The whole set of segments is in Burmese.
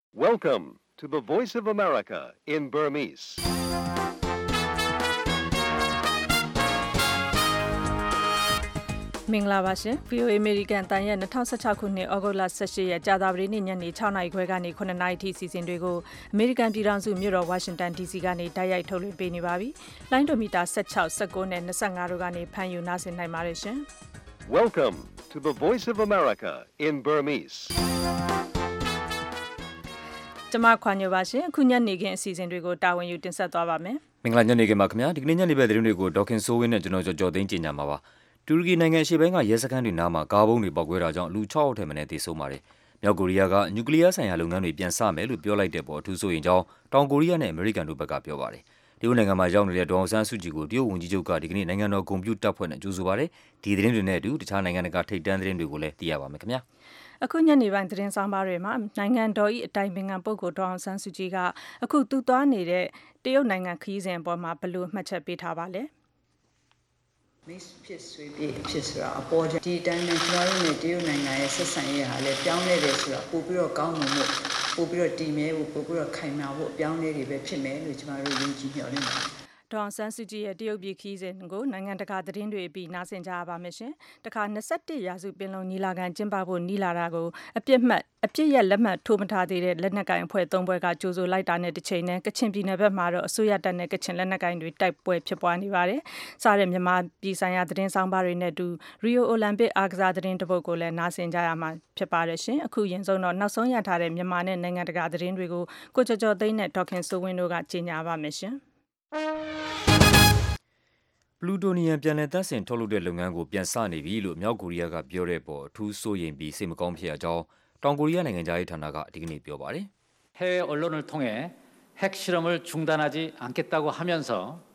Welcome to the Voice of America in Burmese. ။မင်္ဂလာပါရှင်။ VOA American တန်ရဲ့2016ခုနှစ်ဩဂုတ်လ18ရက်ကြာသပတေးနေ့ညနေ6နာရီခွဲကနေ9နာရီထိစီစဉ်တွေကို American ပြည်ထောင်စုမြို့တော် Washington DC ကနေတိုက်ရိုက်ထုတ်လွှင့်ပေးနေပါပြီ။လိုင်းဒိုမီတာ16, 19နဲ့25တို့ကနေဖမ်းယူနားဆင်နိုင်ပါတယ်ရှင်။ Welcome to the Voice of America in Burmese. ကျွန်မခွာညိုပါရှင်။အခုညနေခင်းအစီအစဉ်တွေကိုတာဝန်ယူတင်ဆက်သွားပါမယ်။မင်္ဂလာညနေခင်းပါခင်ဗျာ။ဒီကနေ့ညနေဘက်သတင်းတွေကိုဒေါခင်ဆိုးဝင်းနဲ့ကျွန်တော်ကြော်သိန်းကြီးညာမှာပါ။တူရကီနိုင်ငံအရှေ့ပိုင်းကရဲစခန်းတွေနားမှာကားဘုံတွေပောက်ကွဲတာကြောင့်လူ6ယောက်ထက်မနည်းသေဆုံးပါတယ်။မြောက်ကိုရီးယားကနျူကလ িয়ার ဆိုင်ရာလုပ်ငန်းတွေပြန်စမယ်လို့ပြောလိုက်တဲ့ပေါ်အထူးဆိုရင်ကြောင်းတောင်ကိုရီးယားနဲ့အမေရိကန်တို့ဘက်ကပြောပါတယ်။တရုတ်နိုင်ငံမှာရောက်နေတဲ့ဒေါအောင်ဆန်းစုကြည်ကိုတရုတ်ဝန်ကြီးချုပ်ကဒီကနေ့နိုင်ငံတော်ဂုဏ်ပြုတပ်ဖွဲ့နဲ့ကြိုဆိုပါတယ်။ဒီသတင်းတွေနဲ့အတူတခြားနိုင်ငံတကာထိပ်တန်းသတင်းတွေကိုလည်းသိရပါမယ်ခင်ဗျာ။အခုညနေပိုင်းသတင်းဆောင်ပါတွေမှာနိုင်ငံတော်၏အတိုင်ပင်ခံပုဂ္ဂိုလ်ဒေါအောင်ဆန်းစုကြည်ကအခုသူသွားနေတဲ့တရုတ်နိုင်ငံခရီးစဉ်အပေါ်မှာဘယ်လိုမှတ်ချက်ပေးထားပါလဲမိတ်ဖြစ်ဆွေဖြစ်ဆိုတာအပေါ်ဒီတိုင်းနဲ့ကျွန်တော်တို့နဲ့တရုတ်နိုင်ငံရဲ့ဆက်ဆံရေးဟာလည်းပြောင်းလဲတယ်ဆိုတာပို့ပြီးတော့ကောင်းမှုပို့ပြီးတော့တည်မြဲဖို့ပို့ပြီးတော့ခိုင်မာဖို့အပြောင်းလဲတွေပဲဖြစ်မယ်လို့ကျွန်တော်တို့ယုံကြည်မျှော်လင့်ပါတယ်ဒေါအောင်ဆန်းစုကြည်ရဲ့တရုတ်ပြည်ခရီးစဉ်ကိုနိုင်ငံတကာသတင်းတွေအပြီးနားဆင်ကြရပါမယ်ရှင်။တခါ21ရာစုပင်လုံညီလာခံကျင်းပဖို့နီးလာတာကိုအပြစ်ရဲ့လက်မှတ်ထိုးမထားသေးတဲ့လက်နက်ကိုင်အဖွဲ့3ဘွဲကကြိုးဆိုလိုက်တာနဲ့တစ်ချိန်နဲ့ကချင်ပြည်နယ်ဘက်မှာတော့အစိုးရတပ်နဲ့ကချင်လက်နက်ကိုင်တွေတိုက်ပွဲဖြစ်ပွားနေပါတယ်။စားတဲ့မြန်မာပြည်ဆိုင်ရာသတင်းဆောင်ပါတွေနဲ့တူရီယိုအိုလံပစ်အားကစားသတင်းတပုတ်ကိုလည်းနားဆင်ကြရမှာဖြစ်ပါတယ်ရှင်။အခုရင်ဆုံးတော့နောက်ဆုံးရထားတဲ့မြန်မာနဲ့နိုင်ငံတကာသတင်းတွေကိုကိုကျော်သိန်းနဲ့ဒေါခင်စိုးဝင်းတို့ကကြီးညာပါမယ်ရှင်။ပလူတိုနီယမ်ပြန်လည်သန့်စင်ထုတ်လုပ်တဲ့လုပ်ငန်းကိုပြန်စနေပြီလို့မြောက်ကိုရီးယားကပြောတဲ့ပေါ်အထူးစိုးရိမ်ပြီးစိတ်မကောင်းဖြစ်ရကြောင်းတောင်ကိုရီးယားနိုင်ငံသားရေးဌာနကဒီကနေ့ပြောပါတယ်။해외 언론을 통해 핵 실험을 중단하지 않겠다고 하면서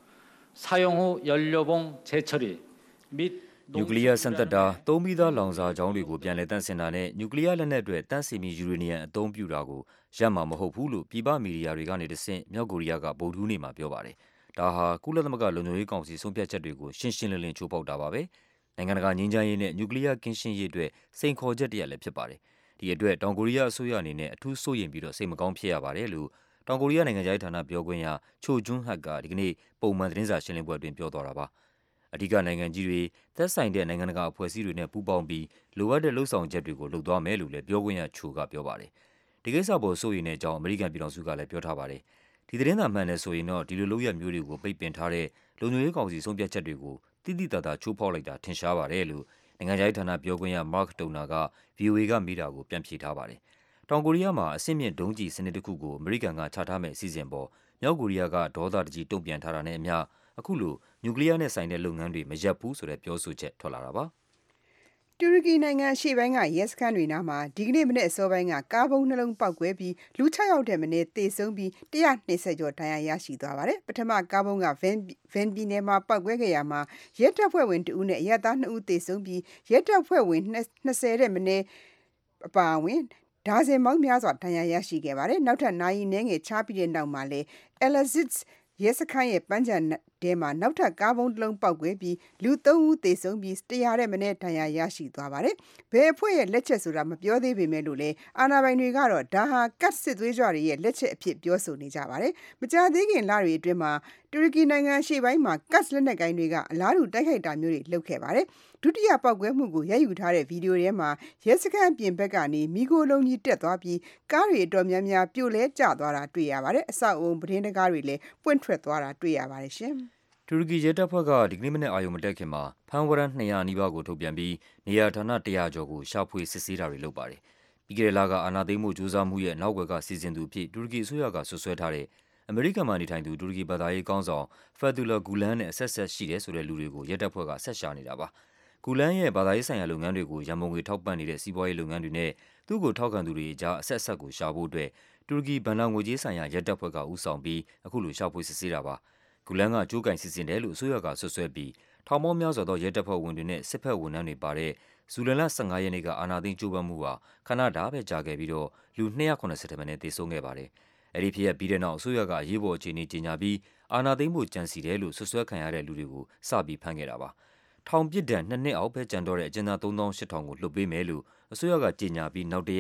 사용 후 연료봉 재처리 및 နျူကလ িয়ার စံတက်တာသုံးပြီးသားလောင်စာကြောင်းတွေကိုပြန်လည်သန့်စင်တာနဲ့နျူကလ িয়ার လက်နက်တွေတန့်စင်ပြီးယူရေနီယံအသုံးပြုတာကိုရပ်မှာမဟုတ်ဘူးလို့ပြည်ပမီဒီယာတွေကနေတဆင့်မြောက်ကိုရီးယားကဗုဒ္ဓဟူးနေ့မှာပြောပါတယ်။ဒါဟာကုလသမဂ္ဂလုံခြုံရေးကောင်စီဆုံးဖြတ်ချက်တွေကိုရှင်းရှင်းလင်းလင်းချိုးဖောက်တာပါပဲ။နိုင်ငံတကာငြိမ်းချမ်းရေးနဲ့နျူကလ িয়ার ကင်းရှင်းရေးအတွက်စိန်ခေါ်ချက်တရလည်းဖြစ်ပါတယ်။ဒီအတွက်တောင်ကိုရီးယားအစိုးရအနေနဲ့အထူးစိုးရိမ်ပြီးတော့စိတ်မကောင်းဖြစ်ရပါတယ်လို့တောင်ကိုရီးယားနိုင်ငံသားရေးဌာနပြောခွင့်ရချိုဂျွန်းဟတ်ကဒီကနေ့ပုံမှန်သတင်းစာရှင်းလင်းပွဲအတွင်းပြောသွားတာပါ။အဓိကနိုင်ငံကြီးတွေသက်ဆိုင်တဲ့နိုင်ငံတကာအဖွဲ့အစည်းတွေနဲ့ပူးပေါင်းပြီးလိုအပ်တဲ့လှုပ်ဆောင်ချက်တွေကိုလုပ်သွားမယ်လို့လည်းပြောခွင့်ရချိုကပြောပါတယ်။ဒီကိစ္စပေါ်စိုးရိမ်တဲ့အကြောင်းအမေရိကန်ပြည်ထောင်စုကလည်းပြောထားပါတယ်။ဒီသတင်းသာမှန်တယ်ဆိုရင်တော့ဒီလိုလုပ်ရမျိုးတွေကိုပိတ်ပင်ထားတဲ့လုံခြုံရေးကောင်စီဆုံးဖြတ်ချက်တွေကိုတိတိတသာချိုးဖောက်လိုက်တာထင်ရှားပါတယ်လို့နိုင်ငံခြားရေးဌာနပြောခွင့်ရ Mark Toner က VOA ကမေးတာကိုပြန်ဖြေထားပါတယ်။တောင်ကိုရီးယားမှာအဆင့်မြင့်ဒုံးကျည်စနစ်တစ်ခုကိုအမေရိကန်ကချထားမဲ့အစီအစဉ်ပေါ်မြောက်ကိုရီးယားကဒေါသတကြီးတုံ့ပြန်ထားတာနဲ့အမျှအခုလိုနျူကလ িয়ার နဲ့ဆိုင်တဲ့လုပ်ငန်းတွေမရပ်ဘူးဆိုတဲ့ပြောဆိုချက်ထွက်လာတာပါ။တူရကီနိုင်ငံရှေ့ပိုင်းကရဲစခန်းတွေနားမှာဒီကနေ့မနေ့အစောပိုင်းကကားဘုံနှလုံးပောက်ကွဲပြီးလူ6ယောက်ထဲမနည်းသေဆုံးပြီး120ကျော်ဒဏ်ရာရရှိသွားပါတယ်။ပထမကားဘုံကဗန်ပြည်နယ်မှာပောက်ကွဲခဲ့ရမှာရဲတပ်ဖွဲ့ဝင်2ဦးနဲ့အရပ်သား2ဦးသေဆုံးပြီးရဲတပ်ဖွဲ့ဝင်20ထဲမနည်းအပါအဝင်ဒါဇင်ပေါင်းများစွာဒဏ်ရာရရှိခဲ့ပါတယ်။နောက်ထပ်နိုင်နေငယ်ချပြီးတဲ့နောက်မှာလေ Elazig ရဲစခန်းရဲ့ပန်းချံထဲမှာနောက်ထပ်ကားဘုံတစ်လုံးပောက်ကွဲပြီးလူ3ဦးသေဆုံးပြီး100ထဲမနည်းဒဏ်ရာရရှိသွားပါတယ်။ဘယ်အဖွဲ့ရဲ့လက်ချက်ဆိုတာမပြောသေးပေမဲ့လို့လေအာဏာပိုင်တွေကတော့ဒါဟာကတ်စစ်သွေးကြွတွေရဲ့လက်ချက်အဖြစ်ပြောဆိုနေကြပါတယ်။မကြာသေးခင်လတွေအတွင်းမှာတူရကီနိုင်ငံရှေ့ပိုင်းမှာကတ်လက်နက်ကိုင်တွေကအလားတူတိုက်ခိုက်တာမျိုးတွေလုပ်ခဲ့ပါတယ်။ဒုတိယပောက်ကွဲမှုကိုရိုက်ယူထားတဲ့ဗီဒီယိုထဲမှာရဲစခန်းပြင်ဘက်ကနေမီးခိုးလုံးကြီးတက်သွားပြီးကားတွေအတော်များများပြိုလဲကျသွားတာတွေ့ရပါတယ်။အဆောက်အုံပတင်းတကားတွေလည်းပွင့်ထွက်သွားတာတွေ့ရပါတယ်ရှင်။တူရကီရဲတပ်ဖွဲ့ကဒီကနေ့မနေ့အာရုံမတက်ခင်မှာဖမ်းဝရမ်း200နီးပါးကိုထုတ်ပြန်ပြီးနေရာဌာန100ကျော်ကိုရှာဖွေစစ်ဆေးတာတွေလုပ်ပါတယ်။ပြီးခဲ့တဲ့လကအာဏာသိမ်းမှုကြိုးစားမှုရဲ့နောက်ွယ်ကစီစဉ်သူဖြစ်တူရကီအစိုးရကဆွဆွဲထားတဲ့အမေရိကန်မှာနေထိုင်သူတူရကီဘာသာရေးကောင်းဆောင်ဖက်တူလာဂူလန်နဲ့အဆက်ဆက်ရှိတယ်ဆိုတဲ့လူတွေကိုရဲတပ်ဖွဲ့ကဆက်ရှာနေတာပါ။ဂူလန်ရဲ့ဘာသာရေးဆိုင်ရာလုပ်ငန်းတွေကိုရန်ပုံငွေထောက်ပံ့နေတဲ့စီးပွားရေးလုပ်ငန်းတွေနဲ့သူ့ကိုထောက်ခံသူတွေအကြားအဆက်အဆက်ကိုရှာဖို့အတွက်တူရကီဘဏ္ဍာငွေကြေးဆိုင်ရာရဲတပ်ဖွဲ့ကဦးဆောင်ပြီးအခုလိုရှာဖွေစစ်ဆေးတာပါ။ဂူလန်ကကြိုးကင်စီစဉ်တယ်လို့အစိုးရကဆွဆွဲပြီးထောင်ပေါင်းများစွာသောရဲတပ်ဖွဲ့ဝင်တွေနဲ့စစ်ဖက်ဝန်ထမ်းတွေပါတဲ့ဇူလိုင်လ15ရက်နေ့ကအာဏာသိမ်းကြိုးပမ်းမှုဟာခဏတာပဲကြာခဲ့ပြီးတော့လူ290ထက်မနည်းသေဆုံးခဲ့ပါတယ်။အဲဒီဖြစ်ရပ်ပြီးတဲ့နောက်အစိုးရကအရေးပေါ်အခြေအနေကြေညာပြီးအာဏာသိမ်းဖို့ကြံစည်တယ်လို့ဆွဆွဲခံရတဲ့လူတွေကိုစပြီးဖမ်းခဲ့တာပါ။ထောင်ပြစ်ဒဏ်2နှစ်အောက်ပဲကြံတော့တဲ့အကျဉ်းသား3800ကိုလွှတ်ပေးမယ်လို့အစိုးရကကြေညာပြီးနောက်တရက်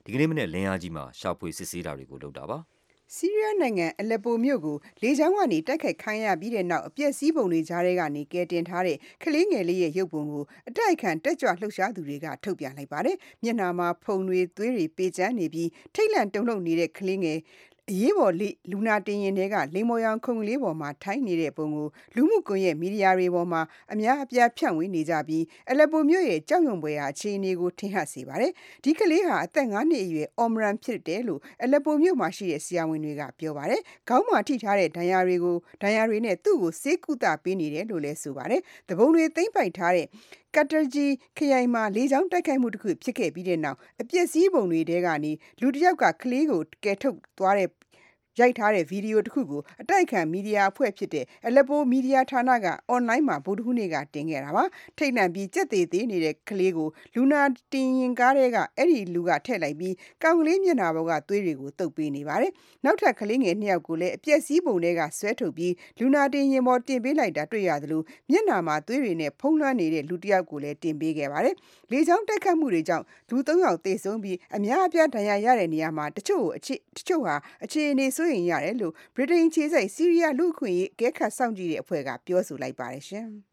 ဒီကနေ့မနေ့လင်းအားကြီးမှာရှာဖွေစစ်ဆေးတာတွေကိုလုပ်တာပါဆီးရီးယားနိုင်ငံအလက်ပိုမြို့ကိုလေကြောင်းကနေတိုက်ခိုက်ခံရပြီးတဲ့နောက်အပျက်စီးပုံတွေကြားထဲကနေကယ်တင်ထားတဲ့ကလေးငယ်လေးရဲ့ရုပ်ပုံကိုအတိုက်ခံတက်ကြွလှုပ်ရှားသူတွေကထုတ်ပြန်လိုက်ပါတယ်။မျက်နှာမှာဖုံတွေသွေးတွေပေကျန်းနေပြီးထိတ်လန့်တုန်လှုပ်နေတဲ့ကလေးငယ်အရေးပေါ်လူနာတင်ရင်တွေကလိမ်မော်ရောင်ခုံလေးပေါ်မှာထိုင်းနေတဲ့ပုံကိုလူမှုကွန်ရက်မီဒီယာတွေပေါ်မှာအများအပြားဖြန့်ဝေနေကြပြီးအလက်ပိုမြို့ရဲ့ကြောက်ရွံ့ဖွယ်ရာအခြေအနေကိုထင်ဟပ်စေပါတယ်။ဒီကလေးဟာအသက်9နှစ်အရွယ်အော်မရန်ဖြစ်တယ်လို့အလက်ပိုမြို့မှာရှိတဲ့ဆရာဝန်တွေကပြောပါတယ်။ခေါင်းမှာထိထားတဲ့ဒဏ်ရာတွေနဲ့သူ့ကိုဆေးကုသပေးနေတယ်လို့လည်းဆိုပါတယ်။တပုံတွေသိမ့်ပိုက်ထားတဲ့ကတ်တဂျီခရိုင်မှာလေကြောင်းတိုက်ခိုက်မှုတစ်ခုဖြစ်ခဲ့ပြီးတဲ့နောက်အပျက်စီးပုံတွေထဲကနေလူတစ်ယောက်ကကလေးကိုကယ်ထုတ်သွားတဲ့ရိုက်ထားတဲ့ဗီဒီယိုတစ်ခုကိုအတိုက်ခံမီဒီယာအဖွဲ့ဖြစ်တဲ့အလက်ပိုမီဒီယာဌာနကအွန်လိုင်းမှာဗုဒ္ဓဟူးနေ့ကတင်ခဲ့တာပါထိတ်လန့်ပြီးကြက်သေးသေးနေတဲ့ကလေးကိုလူနာတင်ရင်ကားတွေကအဲ့ဒီလူကထည့်လိုက်ပြီးကောင်ကလေးမျက်နှာပေါ်ကသွေးတွေကိုတုပ်ပေးနေပါတယ်နောက်ထပ်ကလေးငယ်2ယောက်ကိုလည်းအပျက်စီးပုံတွေကဆွဲထုတ်ပြီးလူနာတင်ရင်ပေါ်တင်ပေးလိုက်တာတွေ့ရသလိုမျက်နှာမှာသွေးတွေနဲ့ဖုံးလွှမ်းနေတဲ့လူတစ်ယောက်ကိုလည်းတင်ပေးခဲ့ပါတယ်လေကြောင်းတိုက်ခတ်မှုတွေကြောင့်လူ3ယောက်သေဆုံးပြီးအများအပြားဒဏ်ရာရတဲ့နေရာမှာတချို့ဟာအခြေအနေစိုးရိမ်ရတယ်လို့ဗြိတိန်ခြေစိုက်ဆီးရီးယားလူ့အခွင့်အရေးအကဲခတ်စောင့်ကြည့်တဲ့အဖွဲ့ကပြောဆိုလိုက်ပါတယ်ရှင်။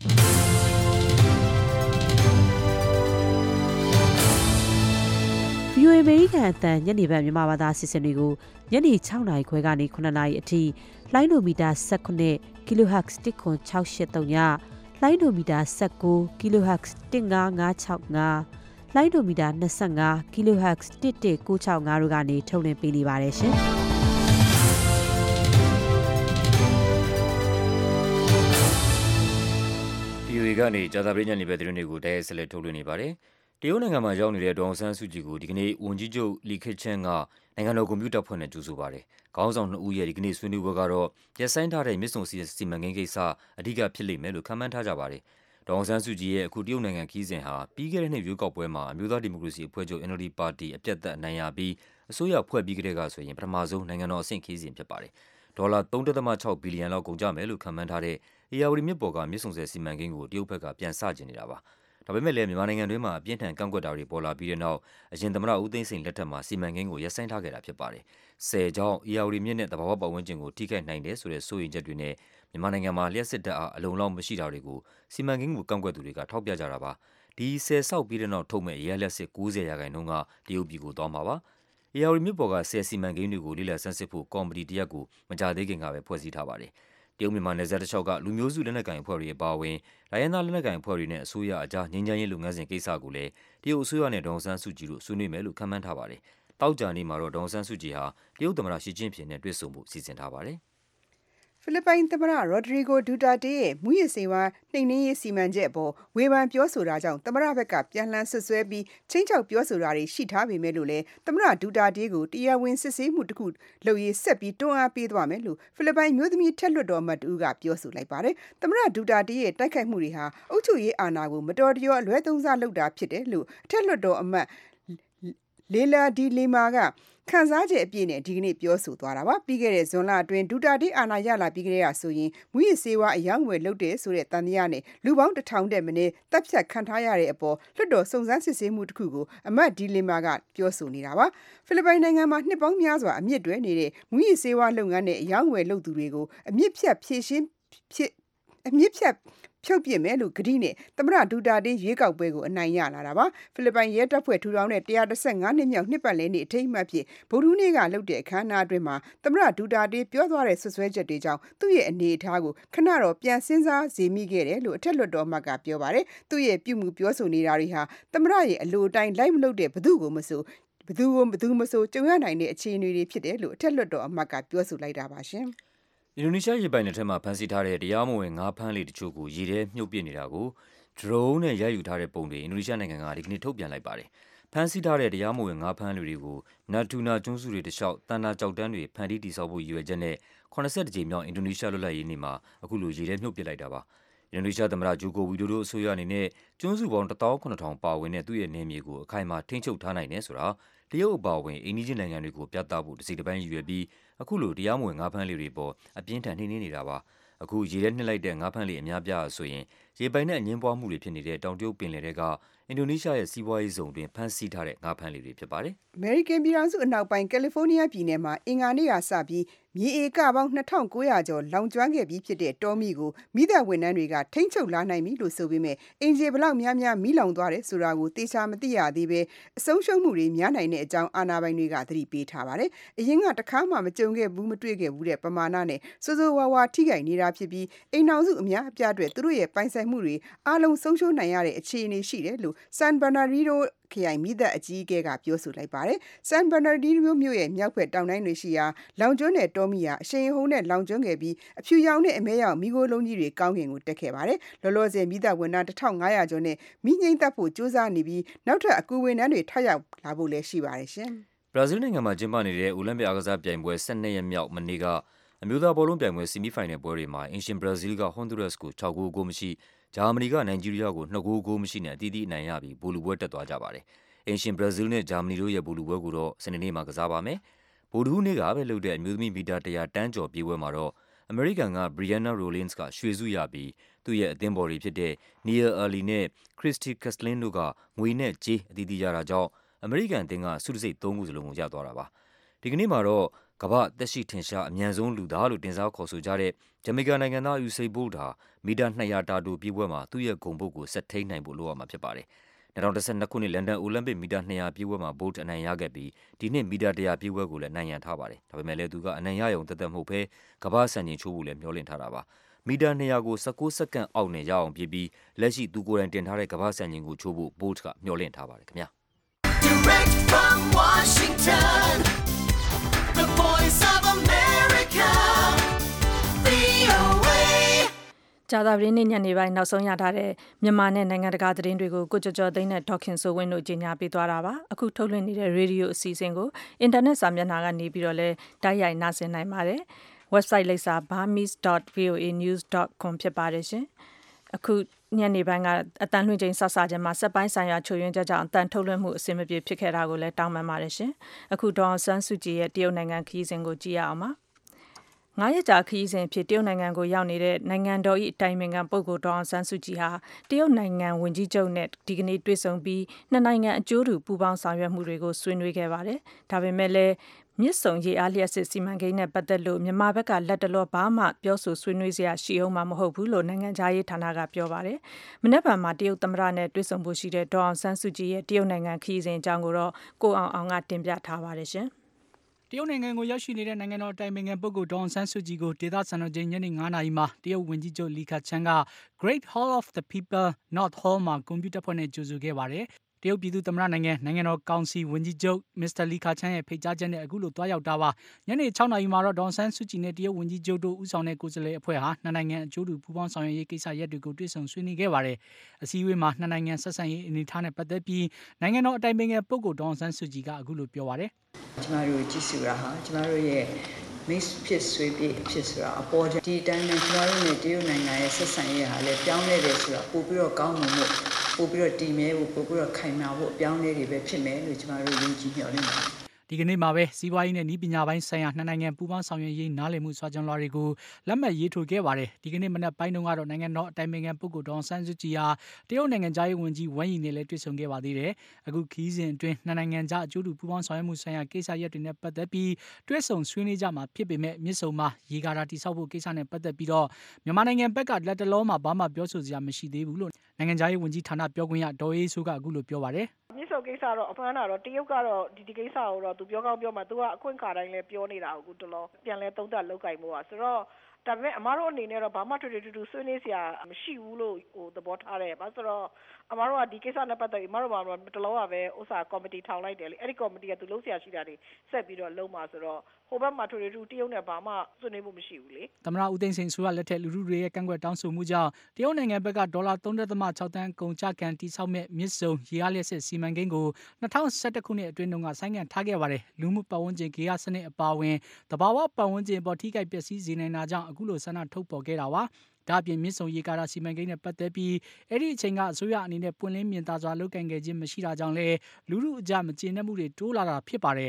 VOA အမေရိကန်အသံညနေပိုင်းမြန်မာဘာသာအစီအစဉ်တွေကိုညနေ6နာရီခွဲကနေ9နာရီအထိလိုင်းဒိုမီတာ19 kHz 10683ညလိုင်းဒိုမီတာ19 kHz 15565လိုင်းဒိုမီတာ25 kHz 11965တို့ကနေထုတ်လွှင့်ပေးနေပါတယ်ရှင်။ VOA ကနေကြာသပတေးညနေပဲသတင်းတွေကိုတိုက်ရိုက်ဆက်လက်ထုတ်လွှင့်နေပါတယ်။တရုတ်နိုင်ငံမှာရောက်နေတဲ့ဒေါအောင်ဆန်းစုကြည်ကိုဒီကနေ့ဝန်ကြီးချုပ်လီခေ့ချန်ကနိုင်ငံတော်ကွန်ပျူတာဖွဲ့နဲ့ကြိုဆိုပါတယ်။ခေါင်းဆောင်2ဦးရဲ့ဒီကနေ့ဆွေးနွေးပွဲကတော့ရပ်ဆိုင်းထားတဲ့မြစ်ဆုံစီမံကိန်းကိစ္စအဓိကဖြစ်လိမ့်မယ်လို့ခန့်မှန်းထားကြပါတယ်။ဒေါအောင်ဆန်းစုကြည်ရဲ့အခုတရုတ်နိုင်ငံခီးစဉ်ဟာပြီးခဲ့တဲ့နှစ်ရွေးကောက်ပွဲမှာအမျိုးသားဒီမိုကရေစီအဖွဲ့ချုပ် NLD ပါတီအပြတ်သက်အနိုင်ရပြီးအစိုးရဖွဲ့ပြီးကတည်းကဆိုရင်ပထမဆုံးနိုင်ငံတော်အဆင့်ခီးစဉ်ဖြစ်ပါတယ်။ဒေါ်လာ 3.6 ဘီလီယံလောက်ကုန်ကျမယ်လို့ခန့်မှန်းထားတဲ့ဧရာဝတီမြစ်ပေါ်ကမြစ်ဆုံဆည်စီမံကိန်းကိုတရုတ်ဘက်ကပြန်စတင်နေတာပါ။ဒါပေမဲ့လည်းမြန်မာနိုင်ငံတွင်းမှာအပြင်းထန်ကန့်ကွက်တာတွေပေါ်လာပြီးတဲ့နောက်အရင်သမ္မတဦးသိန်းစိန်လက်ထက်မှာစီမံကိန်းကိုရပ်ဆိုင်းထားခဲ့တာဖြစ်ပါတယ်။ဆည်ကြောင့်ဧရာဝတီမြစ်နဲ့သဘာဝပတ်ဝန်းကျင်ကိုထိခိုက်နိုင်တယ်ဆိုတဲ့စိုးရိမ်ချက်တွေနဲ့မြန်မာနိုင်ငံမှာလျှပ်စစ်ဓာတ်အားအလုံလောက်မရှိတာတွေကိုစီမံကိန်းကိုကန့်ကွက်သူတွေကထောက်ပြကြတာပါ။ဒီဆည်ဆောက်ပြီးတဲ့နောက်ထုတ်မဲ့ရေအားလျှပ်စစ် 90% ကတရုတ်ပြည်ကိုသွားမှာပါ။ဧရာဝတီမြစ်ပေါ်ကဆည်စီမံကိန်းတွေကိုလေ့လာဆန်းစစ်ဖို့ကော်မတီတစ်ရပ်ကိုမကြာသေးခင်ကပဲဖွဲ့စည်းထားပါတယ်။တရုတ်မြန်မာနယ်စပ်တစ်လျှောက်ကလူမျိုးစုလက်နက်ကိုင်အဖွဲ့တွေအပါအဝင်တိုင်းရင်းသားလက်နက်ကိုင်အဖွဲ့တွေနဲ့အစိုးရအကြားငြိမ်းချမ်းရေးလုပ်ငန်းစဉ်ကိစ္စကိုလည်းတရုတ်အစိုးရနဲ့ဒေါအောင်ဆန်းစုကြည်တို့ဆွေးနွေးမယ်လို့ခန့်မှန်းထားပါတယ်။တောက်ကြနေ့မှာတော့ဒေါအောင်ဆန်းစုကြည်ဟာတရုတ်သမ္မတရှီကျင့်ဖျင်နဲ့တွေ့ဆုံဖို့စီစဉ်ထားပါတယ်။ဖိလစ်ပိုင်သမ္မတရိုဒရီဂိုဒူတာတေးရဲ့မူရစေဝါနှိမ်နင်းရေးစီမံချက်အပေါ်ဝေဖန်ပြောဆိုတာကြောင့်သမ္မတဘက်ကပြန်လှန်ဆွဆွဲပြီးချင်းချောက်ပြောဆိုတာတွေရှိထားပေမဲ့လို့လည်းသမ္မတဒူတာတေးကိုတရားဝင်စစ်ဆေးမှုတစ်ခုလုပ်ရေးဆက်ပြီးတွန်းအားပေးသွားမယ်လို့ဖိလစ်ပိုင်မျိုးသမီးထက်လွတ်တော်အမတ်တူကပြောဆိုလိုက်ပါတယ်သမ္မတဒူတာတေးရဲ့တိုက်ခိုက်မှုတွေဟာအုပ်ချုပ်ရေးအာဏာကိုမတော်တရောအလွဲသုံးစားလုပ်တာဖြစ်တယ်လို့ထက်လွတ်တော်အမတ်လေလာဒီလီမာကခံစားချက်အပြည့်နဲ့ဒီကနေ့ပြောဆိုသွားတာပါပြီးခဲ့တဲ့ဇွန်လအတွင်းဒူတာတေးအာဏာရလာပြီးကတည်းကဆိုရင်မူရစေဝါအယောင်ဝယ်လုပ်တယ်ဆိုတဲ့တန်တရားနဲ့လူပေါင်း1000တဲ့မင်းတပ်ဖြတ်ခံထားရတဲ့အပေါ်လွှတ်တော်စုံစမ်းစစ်ဆေးမှုတစ်ခုကိုအမတ်ဒီလီမာကပြောဆိုနေတာပါဖိလစ်ပိုင်နိုင်ငံမှာနှစ်ပေါင်းများစွာအမြင့်တွဲနေတဲ့မူရစေဝါလုပ်ငန်းနဲ့အယောင်ဝယ်လုပ်သူတွေကိုအမြင့်ဖြတ်ဖြုတ်ပြစ်မယ်လို့ဂတိနဲ့သမ္မတဒူတာတေးရွေးကောက်ပွဲကိုအနိုင်ရလာတာပါဖိလစ်ပိုင်ရဲတပ်ဖွဲ့ထူထောင်တဲ့115နှစ်မြောက်နှစ်ပတ်လည်နေ့အထိမ်းအမှတ်ဖြစ်ဗုဒ္ဓဟူးနေ့ကလုပ်တဲ့အခမ်းအနားအတွင်းမှာသမ္မတဒူတာတေးပြောသွားတဲ့ဆွဆွဲချက်တွေကြောင့်သူ့ရဲ့အနေအထားကိုခဏတော့ပြန်စဉ်းစားစေမိခဲ့တယ်လို့အထက်လွှတ်တော်မှကပြောပါတယ်သူ့ရဲ့ပြုမှုပြောဆိုနေတာတွေဟာသမ္မတရဲ့အလိုအတိုင်းလိုက်မလုပ်တဲ့ဘသူမဆိုကြုံရနိုင်တဲ့အခြေအနေတွေဖြစ်တယ်လို့အထက်လွှတ်တော်အမတ်ကပြောဆိုလိုက်တာပါရှင်အင်ဒိုနီးရှားရေပိုင်နယ်ထဲမှာဖမ်းဆီးထားတဲ့တရားမဝင်ငါးဖမ်းလေတချို့ကိုရေထဲမြုပ်ပစ်နေတာကို drone နဲ့ရိုက်ယူထားတဲ့ပုံတွေအင်ဒိုနီးရှားနိုင်ငံကဒီကနေ့ထုတ်ပြန်လိုက်ပါတယ်။ဖမ်းဆီးထားတဲ့တရားမဝင်ငါးဖမ်းလူတွေကိုနာတူနာကျွန်းစုတွေတလျှောက်တန်တာကြောက်တန်းတွေဖန်တီးတည်ဆောက်ဖို့ရည်ရွယ်ချက်နဲ့82ကြိမ်မြောက်အင်ဒိုနီးရှားလွတ်လပ်ရေးနေ့မှာအခုလိုရေထဲမြုပ်ပစ်လိုက်တာပါ။အင်ဒိုနီးရှားသမ္မတဂျိုကိုဝီဒိုဒိုအစိုးရအနေနဲ့ကျွန်းစုပေါင်း18000ပါဝင်တဲ့သူ့ရဲ့နယ်မြေကိုအခိုင်အမာထိန်းချုပ်ထားနိုင်တယ်ဆိုတာတရုတ်အပါအဝင်အိမ်နီးချင်းနိုင်ငံတွေကိုပြသဖို့တစ်စိတ်တစ်ပိုင်းရည်ရွယ်ပြီးအခုလိုတရားမဝင်ငါးဖမ်းလေတွေပေါ်အပြင်းထန်နှိမ့်နှင်းနေတာပါ။အခုရေထဲနှစ်လိုက်တဲ့ငါးဖမ်းလေအများပြားဆိုရင်ရေပိုင်နဲ့အငင်းပွားမှုတွေဖြစ်နေတဲ့တောင်တရုတ်ပင်လယ်ထဲကအအင်ဒိုနီးရှားရဲ့စီးပွားရေးဇုံတွင်ဖမ်းဆီးထားတဲ့ငါးဖမ်းလှေတွေဖြစ်ပါတယ်။အမေရိကန်ပြည်ထောင်စုအနောက်ပိုင်းကယ်လီဖိုးနီးယားပြည်နယ်မှာအင်္ဂါနေ့ကစပြီးမြေဧကပေါင်း2900ကျော်လောင်ကျွမ်းခဲ့ပြီးဖြစ်တဲ့တောမီးကိုမီးသတ်ဝန်ထမ်းတွေကထိန်းချုပ်လာနိုင်ပြီလို့ဆိုပေမဲ့အင်ဂျီဘလောက်များများမီးလောင်သွားတယ်ဆိုတာကိုသေချာမသိရသေးပဲအဆုံးရှုံးမှုတွေများနိုင်တဲ့အကြောင်းအာဏာပိုင်တွေကသတိပေးထားပါတယ်။အရင်ကတခါမှမကြုံခဲ့ဘူးမတွေ့ခဲ့ဘူးတဲ့ပမာဏနဲ့စိုးစိုးဝါးဝါထိခိုက်နေတာဖြစ်ပြီးအိမ်တော်စုအများအပြားအတွက်သူတို့ရဲ့ပိုင်ဆိုင်မှုတွေအားလုံးဆုံးရှုံးနိုင်ရတဲ့အခြေအနေရှိတယ်လို့ San Bernardino ခရိုင်မီးသတ်အကြီးအကဲကပြောဆိုလိုက်ပါတယ်။ San Bernardino မြို့ရဲ့မြောက်ဘက်တောင်တိုင်းတွေရှိရာလောင်ကျွမ်းတဲ့တောမီးဟာအရှိန်အဟုန်နဲ့လောင်ကျွမ်းခဲ့ပြီးအဖြူရောင်နဲ့အမဲရောင်မီးခိုးလုံးကြီးတွေကောင်းကင်ကိုတက်ခဲ့ပါတယ်။လောလောဆယ်မီးသတ်ဝန်ထမ်း1500ကျော်နဲ့မီးငြိမ်းသတ်ဖို့ကြိုးစားနေပြီးနောက်ထပ်အကူဝန်ထမ်းတွေထပ်ရောက်လာဖို့လည်းရှိပါတယ်ရှင်။ဘရာဇီးနိုင်ငံမှာကျင်းပနေတဲ့အိုလံပစ်အားကစားပြိုင်ပွဲ12ရက်မြောက်မနေ့ကအမျိုးသားဘောလုံးပြိုင်ပွဲဆီမီဖိုင်နယ်ပွဲတွေမှာအင်ရှင်ဘရာဇီးကဟွန်ဒူရက်စ်ကို6ဂိုးမရှိဂျာမနီကနိုင်ဂျီးရီးယားကို2ဂိုးမရှိနဲ့အသီးသီးအနိုင်ရပြီးဗိုလ်လုပွဲတက်သွားကြပါတယ်။အင်ရှင်ဘရာဇီးနဲ့ဂျာမနီတို့ရဲ့ဗိုလ်လုပွဲကိုတော့စနေနေ့မှာကစားပါမယ်။ဗိုလ်လုနေ့ကပဲလုပ်တဲ့အမျိုးသမီးမီတာ100တန်းကျော်ပြေးပွဲမှာတော့အမေရိကန်က Brianna Rollins ကရွှေဆုရပြီးသူ့ရဲ့အသင်းဘော်တွေဖြစ်တဲ့ Nia Ali နဲ့ Christy Castlin တို့ကငွေနဲ့ကြေးအသီးသီးရတာကြောင့်အမေရိကန်အသင်းကဆုတံဆိပ်3ခုစလုံးကိုရသွားတာပါ။ဒီကနေ့မှာတော့ကမ္ဘာသက်ရှိထင်ရှားအမြန်ဆုံးလူသားလို့တင်စားခေါ်ဆိုကြတဲ့ဂျမေကာနိုင်ငံသား Usain Bolt ဟာမီတာ200တာတိုပြေးပွဲမှာသူ့ရဲ့ဂုဏ်ပုဒ်ကိုဆက်ထိန်းနိုင်ဖို့လိုရမှာဖြစ်ပါတယ်။2012ခုနှစ်လန်ဒန်အိုလံပစ်မီတာ200ပြေးပွဲမှာ Bolt အနိုင်ရခဲ့ပြီးဒီနှစ်မီတာ100ပြေးပွဲကိုလည်းနိုင်ရန်ထားပါတယ်။ဒါပေမဲ့လည်းသူကအနိုင်ရရုံသက်သက်မဟုတ်ဘဲကမ္ဘာစံချိန်ချိုးဖို့လည်းမျှော်လင့်ထားတာပါ။မီတာ200ကို19စက္ကန့်အောက်နဲ့ရအောင်ပြေးပြီးလက်ရှိသူကိုယ်တိုင်တင်ထားတဲ့ကမ္ဘာစံချိန်ကိုချိုးဖို့ Bolt ကမျှော်လင့်ထားပါတယ်ခင်ဗျာ။ Direct from Washington The Voice of America VOA ကြာသပတေးနေ့ညနေပိုင်းနောက်ဆုံးရထားတဲ့မြန်မာနဲ့နိုင်ငံတကာသတင်းတွေကိုကိုကျော်ကျော်သိန်းနဲ့ဒေါခင်စိုးဝင်းတို့ကြီးညာပေးသွားတာပါအခုထုတ်လွှင့်နေတဲ့ရေဒီယိုအစီအစဉ်ကိုအင်တာနက်စာမျက်နှာကနေပြီးတော့လည်းတိုက်ရိုက်နားဆင်နိုင်ပါတယ် website လိပ်စာ burmese.voanews.com ဖြစ်ပါတယ်ရှင်အခုညနေပိုင်းကအတန်လွှင့်ချိန်ဆက်ခြင်းမှာစက်ပိုင်းဆိုင်ရာချို့ယွင်းချက်ကြောင့်အတန်ထုတ်လွှင့်မှုအဆင်မပြေဖြစ်ခဲ့တာကိုလည်းတောင်းပန်ပါတယ်ရှင်အခုဒေါအောင်ဆန်းစုကြည်ရဲ့တရုတ်နိုင်ငံခရီးစဉ်ကိုကြည့်ရအောင်ပါ9ရက်ကြာခရီးစဉ်ဖြစ်တရုတ်နိုင်ငံကိုရောက်နေတဲ့နိုင်ငံတော်၏အတိုင်ပင်ခံပုဂ္ဂိုလ်ဒေါအောင်ဆန်းစုကြည်ဟာတရုတ်နိုင်ငံဝန်ကြီးချုပ်နဲ့ဒီကနေ့တွေ့ဆုံပြီးနှစ်နိုင်ငံအကျိုးတူပူးပေါင်းဆောင်ရွက်မှုတွေကိုဆွေးနွေးခဲ့ပါတယ်။ဒါပေမဲ့လည်းမြစ်ဆုံရေအားလျှပ်စစ်စီမံကိန်းနဲ့ပတ်သက်လို့မြန်မာဘက်ကလက်တလောဘာမှပြောဆိုဆွေးနွေးစရာရှိအောင်မှာမဟုတ်ဘူးလို့နိုင်ငံခြားရေးဌာနကပြောပါတယ်။မနေ့ကမှတရုတ်သမ္မတနဲ့တွေ့ဆုံဖို့ရှိတဲ့ဒေါအောင်ဆန်းစုကြည်ရဲ့တရုတ်နိုင်ငံခရီးစဉ်အကြောင်းကိုတော့ကိုအောင်ကတင်ပြထားပါတယ်ရှင်။တရုတ်နိုင်ငံကိုရောက်ရှိနေတဲ့နိုင်ငံတော်အတိုင်ပင်ခံပုဂ္ဂိုလ်ဒေါအောင်ဆန်းစုကြည်ကိုဒေသစံတော်ချိန်ညနေ9:00 နာရီမှာတရုတ်ဝန်ကြီးချုပ်လီခချန်းက Great Hall of the People North Hall မှာကွန်ပျူတာဖွဲ့နဲ့ကြိုဆိုခဲ့ပါတယ်။တရုတ်ပြည်သူ့သမ္မတနိုင်ငံတော်ကောင်စီဝန်ကြီးချုပ်မစ္စတာလီခချန်းရဲ့ဖိတ်ကြားချက်နဲ့အခုလိုတွားရောက်တာပါ။ညနေ6:00 နာရီမှာတော့ဒေါအောင်ဆန်းစုကြည်နဲ့တရုတ်ဝန်ကြီးချုပ်တို့ဦးဆောင်တဲ့ကိုယ်စားလှယ်အဖွဲ့ဟာနှစ်နိုင်ငံအကျိုးတူပူးပေါင်းဆောင်ရွက်ရေးကိစ္စရပ်တွေကိုတွေ့ဆုံဆွေးနွေးခဲ့ပါတယ်။အစည်းအဝေးမှာနှစ်နိုင်ငံဆက်ဆံရေးအနေအထားနဲ့ပတ်သက်ပြီးနိုင်ငံတော်အတိုင်ပင်ခံပုဂ္ဂိုလ်ဒေါအောင်ဆန်းစုကြည်ကအခုလိုပြောပါတယ်။ကျမတို့ကြည့်စုတာဟာကျမတို့ရဲ့မိတ်ဖြစ်ဆွေးပြီးဖြစ်ဆိုတာအပေါ်ဒီတိုင်းနဲ့ကျမတို့နဲ့တရုတ်နိုင်ငံရဲ့ဆက်ဆံရေးဟာလည်းပြောင်းလဲတယ်ဆိုတာပို့ပြီးတော့ကောင်းမှုပို့ပြီးတော့တည်မြဲဖို့ပို့ပြီးတော့ခိုင်မာဖို့အပြောင်းလဲတွေပဲဖြစ်မယ်လို့ကျမတို့ယုံကြည်မျှော်လင့်ပါတယ်။ဒီကနေ့မှာပဲစီးပွားရေးနဲ့နည်းပညာပိုင်းဆိုင်ရာနှစ်နိုင်ငံပူးပေါင်းဆောင်ရွက်ရေးနားလည်မှုစွာကြံလွှာတွေကိုလက်မှတ်ရေးထိုးခဲ့ပါတယ်။ဒီကနေ့မနက်ပိုင်းတုန်းကတော့နိုင်ငံတော်အတိုင်ပင်ခံပုဂ္ဂိုလ်ဒေါအောင်ဆန်းစုကြည်ဟာတရုတ်နိုင်ငံသားရေးဝန်ကြီးဝမ်ယီနဲ့လည်းတွေ့ဆုံခဲ့ပါသေးတယ်။အခုခီးစဉ်အတွင်းနှစ်နိုင်ငံကြားအကျိုးတူပူးပေါင်းဆောင်ရွက်မှုဆိုင်ရာကိစ္စရပ်တွေနဲ့ပတ်သက်ပြီးတွေ့ဆုံဆွေးနွေးကြမှာဖြစ်ပေမဲ့မြစ်ဆုံမှာရေကာတာတိစောက်ဖို့ကိစ္စနဲ့ပတ်သက်ပြီးတော့မြန်မာနိုင်ငံဘက်ကလက်တလောမှာဘာမှပြောဆိုစရာမရှိသေးဘူးလို့နိုင်ငံသားရေးဝန်ကြီးဌာနပြောခွင့်ရဒေါ်အေးစိုးကအခုလိုပြောပါတယ်။မြစ်ဆုံကိစ္စတော့အမှန်တော့တရုတ်ကတော့ဒီကိစ္စကိုတော့သူပြောကောင်းပြောမှသူကအခွင့်အခါတိုင်းလည်းပြောနေတာကိုတလောပြန်လဲသုံးသပ်လောက်ကင်မှုอ่ะဆိုတော့ဒါပေမဲ့အမားတို့အနေနဲ့တော့ဘာမှထွေထွေဆွေးနွေးစရာမရှိဘူးလို့သဘောထားတယ်ဘာဆိုတော့အမားတို့ကဒီကိစ္စနဲ့ပတ်သက်ပြီးအမားတို့ကတလောကပဲဥစ္စာကော်မတီထောင်လိုက်တယ်လေအဲ့ဒီကော်မတီကသူလုံးဆရာရှိတာတွေဆက်ပြီးတော့လုံးမှာဆိုတော့ဟိုဘက်မှာထွေထွေတရုတ်နဲ့ဘာမှဆွေးနွေးမှုမရှိဘူးလေသမ္မတဦးသိန်းစိန်ဆိုရလက်ထက်လူထုတွေရဲ့ကန့်ကွက်တောင်းဆိုမှုကြောင့်တရုတ်နိုင်ငံဘက်ကဒေါ်လာ 3.6 သန်းကုန်ကျခံတိစောက်မဲ့မြစ်ဆုံရေအားလျှပ်စစ်စီမံကိန်းကို2011ခုနှစ်အတွင်းတုန်းကဆိုင်းငံ့ထားခဲ့ပါတယ်လူမှုပတ်ဝန်းကျင်ဂေဟစနစ်အပါအဝင်တဘာဝပတ်ဝန်းကျင်ပေါ်ထိခိုက်ပျက်စီးစေနိုင်တာကြောင့်အခုလိုဆန္ဒထုတ်ပေါ်ခဲ့တာပါဒါအပြင်မြစ်ဆုံရေကာတာစီမံကိန်းနဲ့ပတ်သက်ပြီးအဲ့ဒီအချိန်ကအစိုးရအနေနဲ့ပွင့်လင်းမြင်သာစွာလုပ်ကင်ခဲ့ခြင်းမရှိတာကြောင့်လဲလူထုအကြမကျေနပ်မှုတွေတိုးလာတာဖြစ်ပါတယ်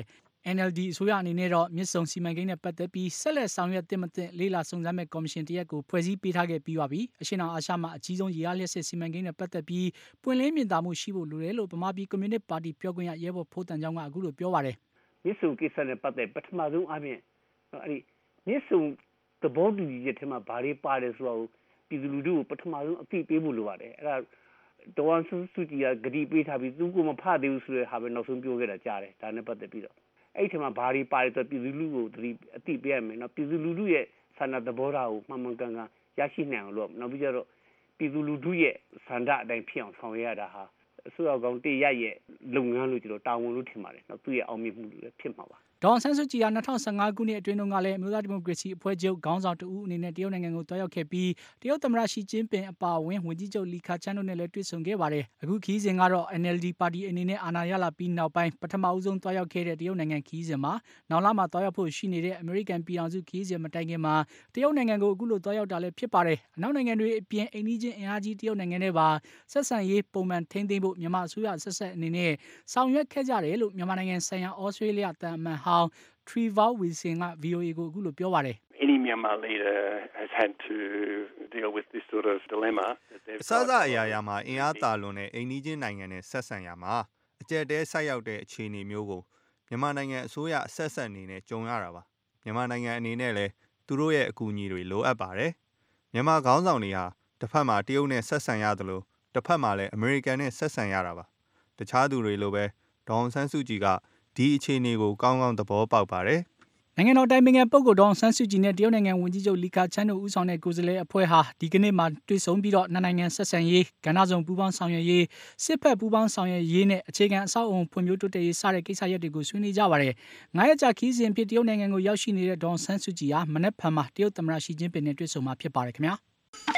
NLD အစိုးရအနေနဲ့တော့မြစ်ဆုံစီမံကိန်းနဲ့ပတ်သက်ပြီးဆက်လက်ဆောင်ရွက်သင့်မသင့်လေးလာစုံစမ်းမဲ့ကော်မရှင်တရက်ကိုဖွဲ့စည်းပေးထားခဲ့ပြီးပါပြီ။အရှေ့တောင်အာရှမှာအကြီးဆုံးရေအားလျှပ်စစ်စီမံကိန်းနဲ့ပတ်သက်ပြီးပွင့်လင်းမြင်သာမှုရှိဖို့လိုတယ်လို့ဗမာပြည်ကွန်မြူနစ်ပါတီပြောခွင့်ရရဲဘော်ဖိုးတန်ကျောင်းကအခုလိုပြောပါတယ်မြစ်ဆုံကိစ္စနဲ့ပတ်သက်ပထမဆုံးအပြင်အဲ့ဒီမြစ်ဆုံသဘောတူညီချက်ထဲမှာဘာတွေပါတယ်ဆိုတော့ပြည်သူလူထုကိုပထမဆုံးအသိပေးဖို့လိုပါတယ်အဲ့ဒါဒေါ်အောင်ဆန်းစုကြည်ကဂတိပေးထားပြီးသူကမဖတ်သေးဘူးဆိုတဲ့ဟာပဲနောက်ဆုံးပြောခဲ့တာကြားတယ်ဒါနဲ့ပတ်သက်ပြီးတော့အဲ့ဒီမှာဘာတွေပါတယ်ဆိုပြည်သူလူထုကိုအသိပေးရမယ်နော်ပြည်သူလူထုရဲ့ဆန္ဒသဘောထားကိုမှန်မှန်ကန်ကန်ရရှိနိုင်အောင်လို့နောက်ပြီးတော့ပြည်သူလူထုရဲ့ဆန္ဒအတိုင်းဖြစ်အောင်ဆောင်ရွက်ရတာဟာအစိုးရကောင်တရရဲ့လုပ်ငန်းလို့ကျွန်တော်တာဝန်လို့ထင်ပါတယ်နော်သူ့ရဲ့အောင်မြင်မှုတွေဖြစ်မှာပါဒေါ်အောင်ဆန်းစုကြည်က2015ခုနှစ်အတွင်းကလည်းအမျိုးသားဒီမိုကရေစီအဖွဲ့ချုပ်ခေါင်းဆောင်တဦးအနေနဲ့တရုတ်နိုင်ငံကိုတွားရောက်ခဲ့ပြီးတရုတ်သမ္မတရှီကျင်းပင်အပါအဝင်ဝန်ကြီးချုပ်လီခါချန်တို့နဲ့လည်းတွေ့ဆုံခဲ့ပါတယ်။အခုခီးစဉ်ကတော့ NLD ပါတီအနေနဲ့အာဏာရလာပြီးနောက်ပိုင်းပထမဦးဆုံးတွားရောက်ခဲ့တဲ့တရုတ်နိုင်ငံခီးစဉ်မှာနောက်လမှာတွားရောက်ဖို့ရှိနေတဲ့အမေရိကန်ပြည်ထောင်စုခီးစဉ်မတိုင်ခင်မှာတရုတ်နိုင်ငံကိုအခုလိုတွားရောက်တာလည်းဖြစ်ပါတယ်။အနောက်နိုင်ငံတွေအပြင်အိန္ဒိချင်းအင်အားကြီးတရုတ်နိုင်ငံတွေပါဆက်ဆံရေးပုံမှန်ထိန်းသိမ်းဖို့မြန်မာအစိုးရဆက်ဆက်အနေနဲ့ဆောင်ရွက်ခဲ့ကြတယ်လို့မြန်မာနိုင်ငံဆိုင်ရာဩစတြေးလျတန်အမန်ဟောင်းTrevor Wilson က VOA ကိုအခုလိုပြောပါတယ်။ Any Myanmar leader has had to deal with this sort of dilemma. အစအရာရာမှာအင်အားတာလွန်တဲ့အိန္ဒိချင်းနိုင်ငံနဲ့ဆက်ဆံရမှာအကျက်တဲဆိုက်ရောက်တဲ့အခြေအနေမျိုးကိုမြန်မာနိုင်ငံအစိုးရအဆက်ဆက်အနေနဲ့ကြုံရတာပါ။မြန်မာနိုင်ငံအနေနဲ့လည်းသူတို့ရဲ့အကူအညီတွေလိုအပ်ပါတယ်။မြန်မာခေါင်းဆောင်တွေဟာတစ်ဖက်မှာတရုတ်နဲ့ဆက်ဆံရတယ်လို့တစ်ဖက်မှာလည်းအမေရိကန်နဲ့ဆက်ဆံရတာပါ။တခြားသူတွေလိုပဲဒေါ်အောင်ဆန်းစုကြည်ကဒီအခြေအနေကိုကောင်းကောင်းသဘောပေါက်ပါတယ်။နိုင်ငံတော်တိုင်ပင်ခံပုဂ္ဂိုလ်ဒေါ်အောင်ဆန်းစုကြည်နဲ့တရုတ်နိုင်ငံဝန်ကြီးချုပ်လီခါချန်တို့ဦးဆောင်တဲ့ကိုယ်စားလှယ်အဖွဲ့ဟာဒီကနေ့မှတွေ့ဆုံပြီးတော့နှစ်နိုင်ငံဆက်ဆံရေးကဏ္ဍစုံပူးပေါင်းဆောင်ရွက်ရေးစစ်ဖက်ပူးပေါင်းဆောင်ရွက်ရေးနဲ့အခြေခံအဆောက်အုံဖွံ့ဖြိုးတိုးတက်ရေးစတဲ့ကိစ္စရပ်တွေကိုဆွေးနွေးကြပါတယ်။9ရက်ကြာခီးစဉ်ဖြစ်တရုတ်နိုင်ငံကိုရောက်ရှိနေတဲ့ဒေါ်အောင်ဆန်းစုကြည်ဟာမနက်ဖြန်မှာတရုတ်သမ္မတရှီကျင်းပင်နဲ့တွေ့ဆုံမှာဖြစ်ပါတယ်ခင်ဗျာ။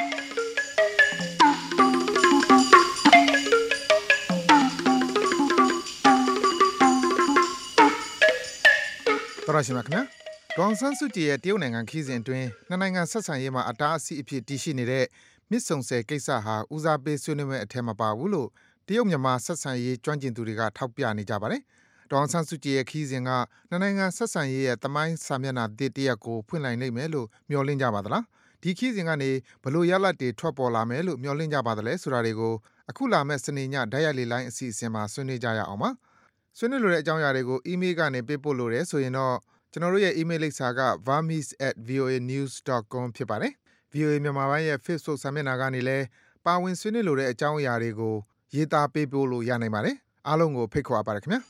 တော်ရရှိမြခင်ဗျာဒေါန်ဆန်းစုကြည်ရဲ့တရုတ်နိုင်ငံခီးစဉ်အတွင်းနှစ်နိုင်ငံဆက်ဆံရေးမှာအတားအဆီးအဖြစ်တည်ရှိနေတဲ့မြစ်ဆုံဆယ်ကိစ္စဟာဦးစားပေးဆွေးနွေးမဲ့အထက်မပါဘူးလို့တရုတ်မြန်မာဆက်ဆံရေးကျွမ်းကျင်သူတွေကထောက်ပြနေကြပါတယ်ဒေါန်ဆန်းစုကြည်ရဲ့ခီးစဉ်ကနှစ်နိုင်ငံဆက်ဆံရေးရဲ့သမိုင်းစာမျက်နှာတစ်တရက်ကိုဖွင့်လိုက်နိုင်မယ်လို့မျှော်လင့်ကြပါသလားဒီခီးစဉ်ကနေဘလို့ရလဒ်တွေထွက်ပေါ်လာမယ်လို့မျှော်လင့်ကြပါသလဲဆိုတာတွေကိုအခုလာမဲ့စနေညဓာတ်ရိုက်လေလိုင်းအစီအစဉ်မှာဆွေးနွေးကြရအောင်ပါဆွေးနွေးလိုတဲ့အကြောင်းအရာတွေကိုအီးမေးလ်ကနေပေးပို့လို့ရတယ်ဆိုရင်တော့ကျွန်တော်တို့ရဲ့ email လိပ်စာက vermis@voanews.com ဖြစ်ပါတယ်။ VOA မြန်မာပိုင်းရဲ့ Facebook စာမျက်နှာကနေလည်းပါဝင်ဆွေးနွေးလိုတဲ့အကြောင်းအရာတွေကိုရေးသားပေးပို့လို့ရနိုင်ပါတယ်။အားလုံးကိုဖိတ်ခေါ်ပါရခင်ဗျာ။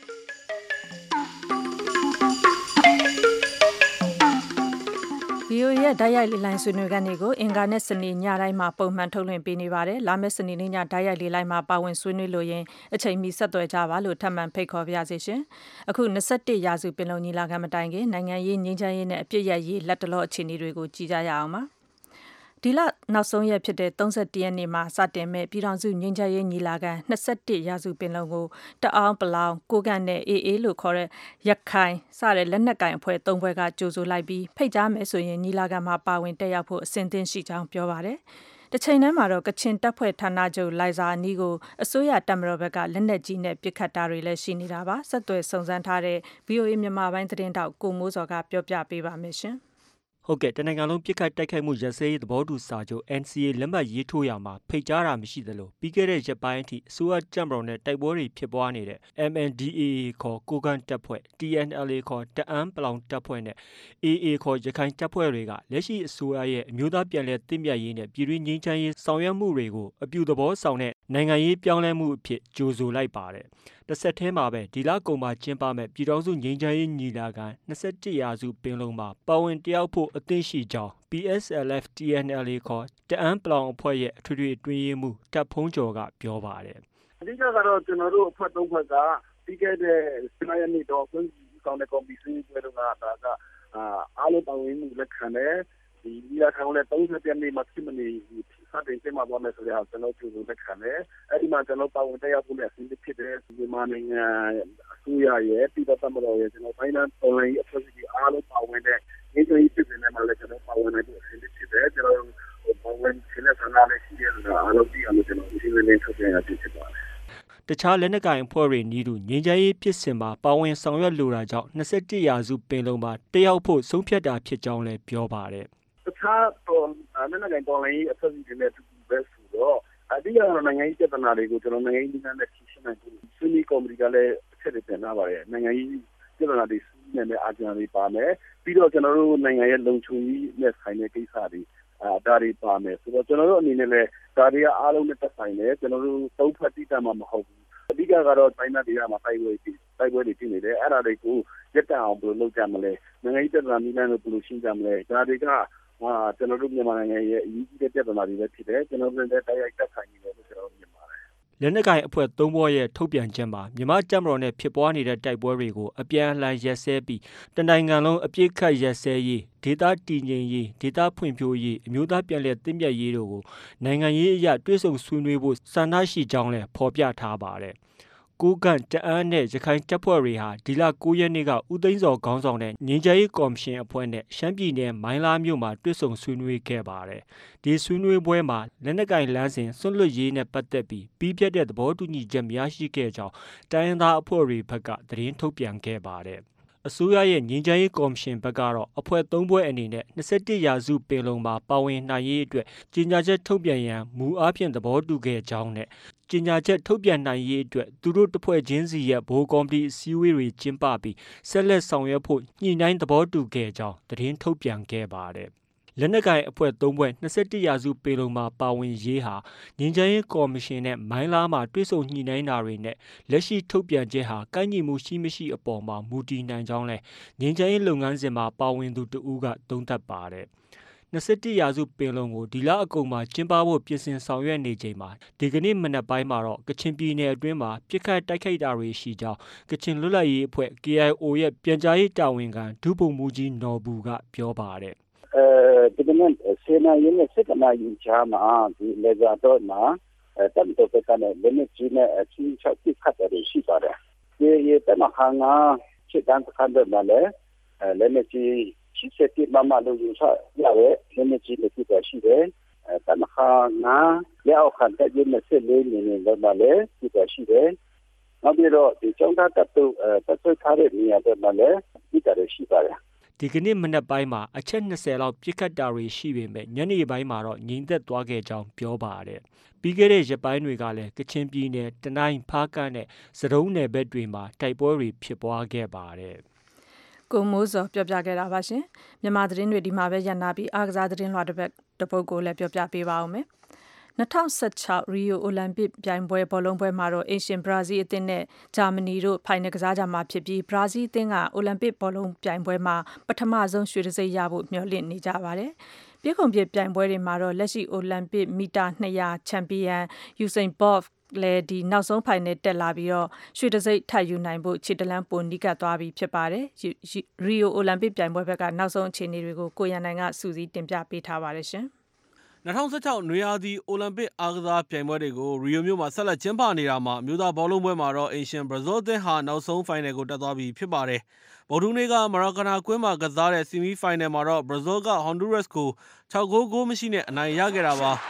VOA ရဲ့ဓာတ်ရိုက်လေလိုင်းဆွေးနွေးခန်းတွေကိုအင်ကာနဲ့စနေညတိုင်းမှာပုံမှန်ထုတ်လွှင့်ပေးနေပါတယ်။လာမယ့်စနေနေ့ညဓာတ်ရိုက်လေလိုင်းမှာပါဝင်ဆွေးနွေးလို့ရင်အချိန်မီဆက်သွယ်ကြပါလို့ထပ်မံဖိတ်ခေါ်ပါရစေရှင်။အခု21ရာစုပင်လုံညီလာခံမတိုင်ခင်နိုင်ငံရေးငြိမ်းချမ်းရေးနဲ့အပြည့်ရရေးလက်တလောအခြေအနေတွေကိုကြည့်ကြရအောင်ပါ။ဒီလနောက်ဆုံးရက်ဖြစ်တဲ့31ရက်နေ့မှာစတင်မဲ့ပြည်ထောင်စုငြိမ်းချမ်းရေးညီလာခံ21ရာစုပင်လုံကိုတအောင်းပလောင်ကိုကန့်နဲ့ AA လို့ခေါ်တဲ့ရခိုင်စတဲ့လက်နက်ကင်အဖွဲ့3ဖွဲ့ကကြိုဆိုလိုက်ပြီးဖိတ်ကြားမယ်ဆိုရင်ညီလာခံမှာပါဝင်တက်ရောက်ဖို့အစဉ်သင့်ရှိကြောင်းပြောပါတယ်။တချိန်တည်းမှာတော့ကချင်တပ်ဖွဲ့ဌာနချုပ်လိုင်ဇာအနီးကိုအစိုးရတပ်မတော်ဘက်ကလက်နက်ကြီးနဲ့ပစ်ခတ်တာတွေလည်းရှိနေတာပါ။ဆက်သွယ်စုံစမ်းထားတဲ့ VOA မြန်မာပိုင်းသတင်းတောက်ကိုမိုးစောကပြောပြပေးပါမယ်ရှင်။ဟုတ်ကဲ့တနင်္ဂနွေလုံးပြစ်ခတ်တိုက်ခိုက်မှုရစရေးသဘောတူစာချုပ် NCA လက်မှတ်ရေးထိုးရမှာဖိတ်ကြားတာမရှိသလိုပြီးခဲ့တဲ့ရက်ပိုင်းအထိအစိုးရတပ်မတော်နဲ့တိုက်ပွဲတွေဖြစ်ပွားနေတဲ့ MNDAA ခေါ်ကိုကန့်တပ်ဖွဲ့ TNLA ခေါ်တအန်းပလောင်တပ်ဖွဲ့နဲ့ AA ခေါ်ရခိုင်တပ်ဖွဲ့တွေကလက်ရှိအစိုးရရဲ့အမျိုးသားပြန်လည်သင့်မြတ်ရေးနဲ့ပြည်တွင်းငြိမ်းချမ်းရေးဆောင်ရွက်မှုတွေကိုအပြုသဘောဆောင်တဲ့နိုင်ငံရေးပြောင်းလဲမှုအဖြစ်ကြိုဆိုလိုက်ပါတယ်။တစ်ဆက်တည်းမှာပဲဒီလကုန်မှာကျင်းပမဲ့ပြည်ထောင်စုငြိမ်းချမ်းရေးညီလာခံ21ရာစုပင်လုံမှာပါဝင်တယောက်ဖို့အသင့်ရှိကြောင်း PSLF TNLA ခေါ်တအန်းပလောင်အဖွဲ့ရဲ့အထွေထွေအတွင်းရေးမှူးတပ်ဖုံးကျော်ကပြောပါတယ်။အဓိကကတော့ကျွန်တော်တို့အဖွဲ့3ဖွဲ့ကပြီးခဲ့တဲ့9ရက်နေ့တော့ခွင့်ပြုဆောင်တဲ့ကော်မတီပွဲတော့ဒါကအားလုံးပါဝင်မှုလက်ခံတယ်ဒီညီလာခံကိုလည်း30ရက်နေ့မှာဖြစ်မနေစတင်ကျင်းပသွားမယ်ဆိုတဲ့ဟာကျွန်တော်ကြိုဆိုလက်ခံတယ်အဲ့ဒီမှာကျွန်တော်ပါဝင်တက်ရောက်ဖို့လည်းအဆင်သင့်ဖြစ်တယ်မြန်မာနိုင်ငံအစိုးရရဲ့ပြည်ထောင်စုသမ္မတော်ရဲ့ကျွန်တော်တိုင်းနိုင်ငံတော်လှန်ရေးအဖွဲ့အစည်းအားလုံးပါဝင်တဲ့ဒီလိုရေးဖြစ်နေမှာလည်းကျွန်တော်ပါဝင်နိုင်ဖို့အဆင်သင့်ဖြစ်တယ်ကျွန်တော်ပါဝင်ခြင်းနဲ့ဆန္ဒနဲ့ရှိရတဲ့အားလုံးပြီးအောင်ကျွန်တော်ဒီလိုလေးထုတ်ပြန်ရဖြစ်ပါတယ်တခြားလက်နက်ကိုင်အဖွဲ့တွေနည်းတူငြိမ်းချမ်းရေးဖြစ်စဉ်မှာပါဝင်ဆောင်ရွက်လိုတာကြောင့်21ရာစုပင်လုံမှာတက်ရောက်ဖို့ဆုံးဖြတ်တာဖြစ်ကြောင်းလည်းပြောပါတယ်တခြားလက်နက်ကိုင်တော်လှန်ရေးအဖွဲ့အစည်းတွေနဲ့တူပဲဆိုတော့အဓိကတော့နိုင်ငံရေးပြဿနာတွေကိုကျွန်တော်နိုင်ငံရေးနည်းနဲ့ဖြေရှင်းနိုင်ဖို့ဆွေးနွေးကော်မတီကလည်းအချက်တွေတင်လာပါတယ်နိုင်ငံရေးပြဿနာတွေဆွေးနွေးတဲ့အာဂျန်တွေပါမယ်ပြီးတော့ကျွန်တော်တို့နိုင်ငံရဲ့လုံခြုံရေးနဲ့ဆိုင်တဲ့ကိစ္စတွေဒါတွေပါမယ်ဆိုတော့ကျွန်တော်တို့အနေနဲ့လည်းဒါတွေကအားလုံးနဲ့သက်ဆိုင်တယ်ကျွန်တော်တို့သုံးဖက်တိတမှာမဟုတ်ဘူးအဓိကတော့တိုင်းဒေသမှာတိုက်ပွဲတွေဖြစ်နေတယ်အဲ့ဒါတွေကိုရက်တအောင်ဘယ်လိုလုပ်ကြမလဲနိုင်ငံရေးပြဿနာနည်းနဲ့ဘယ်လိုရှင်းကြမလဲဒါတွေကကျွန်တော်တို့မြန်မာနိုင်ငံရဲ့အရေးကြီးတဲ့ပြဿနာတွေပဲဖြစ်တယ်ကျွန်တော်တို့လည်းတိုက်ရိုက်သက်ဆိုင်နေတယ်လို့ကျွန်တော်မြင်ပါတယ်လက်နက်ကိုင်အဖွဲ့၃ဖွဲ့ရဲ့ထုတ်ပြန်ချက်မှာမြန်မာတပ်မတော်နဲ့ဖြစ်ပွားနေတဲ့တိုက်ပွဲတွေကိုအပြန်အလှန်ရက်စဲပြီးတနိုင်ငံလုံးအပြစ်ခတ်ရက်စဲရေးဒေသတည်ငြိမ်ရေးဒေသဖွံ့ဖြိုးရေးအမျိုးသားပြန်လည်သင့်မြတ်ရေးတို့ကိုနိုင်ငံရေးအရတွဲဆုံဆွေးနွေးဖို့ဆန္ဒရှိကြောင်းလည်းဖော်ပြထားပါတယ်ကိုကန့်တအန်းနဲ့ရခိုင်တပ်ဖွဲ့တွေဟာဒီလ9ရက်နေ့ကဦးသိန်းစောခေါင်းဆောင်တဲ့ငြိမ်းချမ်းရေးကော်မရှင်အဖွဲ့နဲ့ရှမ်းပြည်နယ်မိုင်းလားမြို့မှာတွေ့ဆုံဆွေးနွေးခဲ့ပါတယ်။ဒီဆွေးနွေးပွဲမှာလက်နက်ကိုင်လမ်းစဉ်ဆွန့်လွတ်ရေးနဲ့ပတ်သက်ပြီးပြီးပြတ်တဲ့သဘောတူညီချက်မရရှိခဲ့ကြောင်းတိုင်းရင်းသားအဖွဲ့တွေဘက်ကသတင်းထုတ်ပြန်ခဲ့ပါတယ်။အစိုးရရဲ့ငြိမ်းချမ်းရေးကော်မရှင်ဘက်ကတော့အဖွဲ့၃ဖွဲ့အနေနဲ့21ရာစုပင်လုံမှာပါဝင်နိုင်ရေးအတွက်ကြေညာချက်ထုတ်ပြန်ရန်မူအားဖြင့်သဘောတူခဲ့ကြောင်းနဲ့ကြေညာချက်ထုတ်ပြန်နိုင်ရေးအတွက်သူတို့တစ်ဖွဲ့ချင်းစီရဲ့ဗဟိုကော်မတီအစည်းအဝေးတွေကျင်းပပြီးဆက်လက်ဆောင်ရွက်ဖို့ညှိနှိုင်းသဘောတူခဲ့ကြောင်းသတင်းထုတ်ပြန်ခဲ့ပါတယ်။လက်နက်ကိုင်အဖွဲ့၃ဖွဲ့21ရာစုပင်လုံမှာပါဝင်ရေးဟာငြိမ်းချမ်းရေးကော်မရှင်နဲ့မိုင်းလားမှာတွေ့ဆုံညှိနှိုင်းတာတွေနဲ့လက်ရှိထုတ်ပြန်ချက်ဟာကိုက်ညီမှုရှိမရှိအပေါ်မှာမူတည်နိုင်ကြောင်းလဲငြိမ်းချမ်းရေးလုပ်ငန်းစဉ်မှာပါဝင်သူတဦးကသုံးသပ်ပါတယ်။21ရာစုပင်လုံကိုဒီလအကုန်မှာကျင်းပဖို့ပြင်ဆင်ဆောင်ရွက်နေချိန်မှာဒီကနေ့မနက်ပိုင်းမှာတော့ကချင်ပြည်နယ်အတွင်းမှာပြစ်ခတ်တိုက်ခိုက်တာတွေရှိကြောင်းကချင်လွတ်လပ်ရေးအဖွဲ့ KIO ရဲ့ပြန်ကြားရေးတာဝန်ခံဒုဗိုလ်မှူးကြီးနော်ဘူကပြောပါတယ်ဒီကနေ့စေနာရင်းနဲ့စစ်ကနာရင်ချာမှာဒီလေဇာတော့မှာတမ်တော့ကလည်းလက်နက်ကြီးနဲ့အချင်းချောက်ပြစ်ခတ်တာတွေရှိပါတယ်ဒီရဲ့တမခါငါစစ်တမ်းခန့်တယ်မှာလည်းလက်နက်ကြီးရှိစက်မမလို့ယူဆရတဲ့လက်နက်ကြီးတွေပြစ်ရှိတယ်တမခါငါရောက်ခံတဲ့ရင်းနဲ့စစ်လေးနေနေတော့လည်းပြစ်ရှိတယ်နောက်ပြီးတော့ဒီကျောင်းသားတပ်တို့တပ်ဆွဲထားတဲ့နေရာတွေမှာလည်းပြစ်တယ်ရှိပါတယ်ဒီကနေ့မနက်ပိုင်းမှာအချက်20လောက်ပြစ်ခတ်တာတွေရှိပေမဲ့ညနေပိုင်းမှာတော့ငြိမ်သက်သွားခဲ့ကြောင်းပြောပါတယ်။ပြီးခဲ့တဲ့ရက်ပိုင်းတွေကလည်းကချင်ပြည်နယ်တနိုင်းဖားကန့်နဲ့စတုံးနယ်ဘက်တွေမှာတိုက်ပွဲတွေဖြစ်ပွားခဲ့ပါတယ်။ကိုမိုးစောပြောပြခဲ့တာပါရှင်။မြန်မာသတင်းတွေဒီမှာပဲရပ်နာပြီးအားကစားသတင်းလွှာတစ်ပုဒ်ကိုလည်းပြောပြပေးပါဦးမယ်။2016ရီယိုအိုလံပစ်ပြိုင်ပွဲဘောလုံးပွဲမှာတော့အင်ရှင်ဘရာဇီးအသင်းနဲ့ဂျာမနီတို့ဖိုင်နယ်ကစားကြမှာဖြစ်ပြီးဘရာဇီးအသင်းကအိုလံပစ်ဘောလုံးပြိုင်ပွဲမှာပထမဆုံးရွှေတံဆိပ်ရဖို့မျှော်လင့်နေကြပါတယ်။ပြည်ခုံပြပြိုင်ပွဲတွေမှာတော့လက်ရှိအိုလံပစ်မီတာ200ချန်ပီယံယူစိန်ဘော့လည်းဒီနောက်ဆုံးဖိုင်နယ်တက်လာပြီးတော့ရွှေတံဆိပ်ထပ်ယူနိုင်ဖို့ခြေတလန်းပိုနီးကပ်သွားပြီဖြစ်ပါတယ်။ရီယိုအိုလံပစ်ပြိုင်ပွဲဘက်ကနောက်ဆုံးအခြေအနေတွေကိုကိုရန်နိုင်ကစူးစီးတင်ပြပေးထားပါတယ်ရှင်။ 2016နွေရာသီအိုလံပစ်အားကစားပြိုင်ပွဲတွေကိုရီယိုမြို့မှာဆက်လက်ကျင်းပနေတာမှာအမျိုးသားဘောလုံးပွဲမှာတော့အင်ရှင်ဘရာဇီးအသင်းဟာနောက်ဆုံးဖိုင်နယ်ကိုတက်သွားပြီဖြစ်ပါတယ်။ဗုဒ္ဓဟူးနေ့ကမရာကာနာကွင်းမှာကစားတဲ့ဆီမီဖိုင်နယ်မှာတော့ဘရာဇီးကဟွန်ဒူရက်စ်ကို6-9 မရှိနဲ့အနိုင်ရခဲ့တာပါ။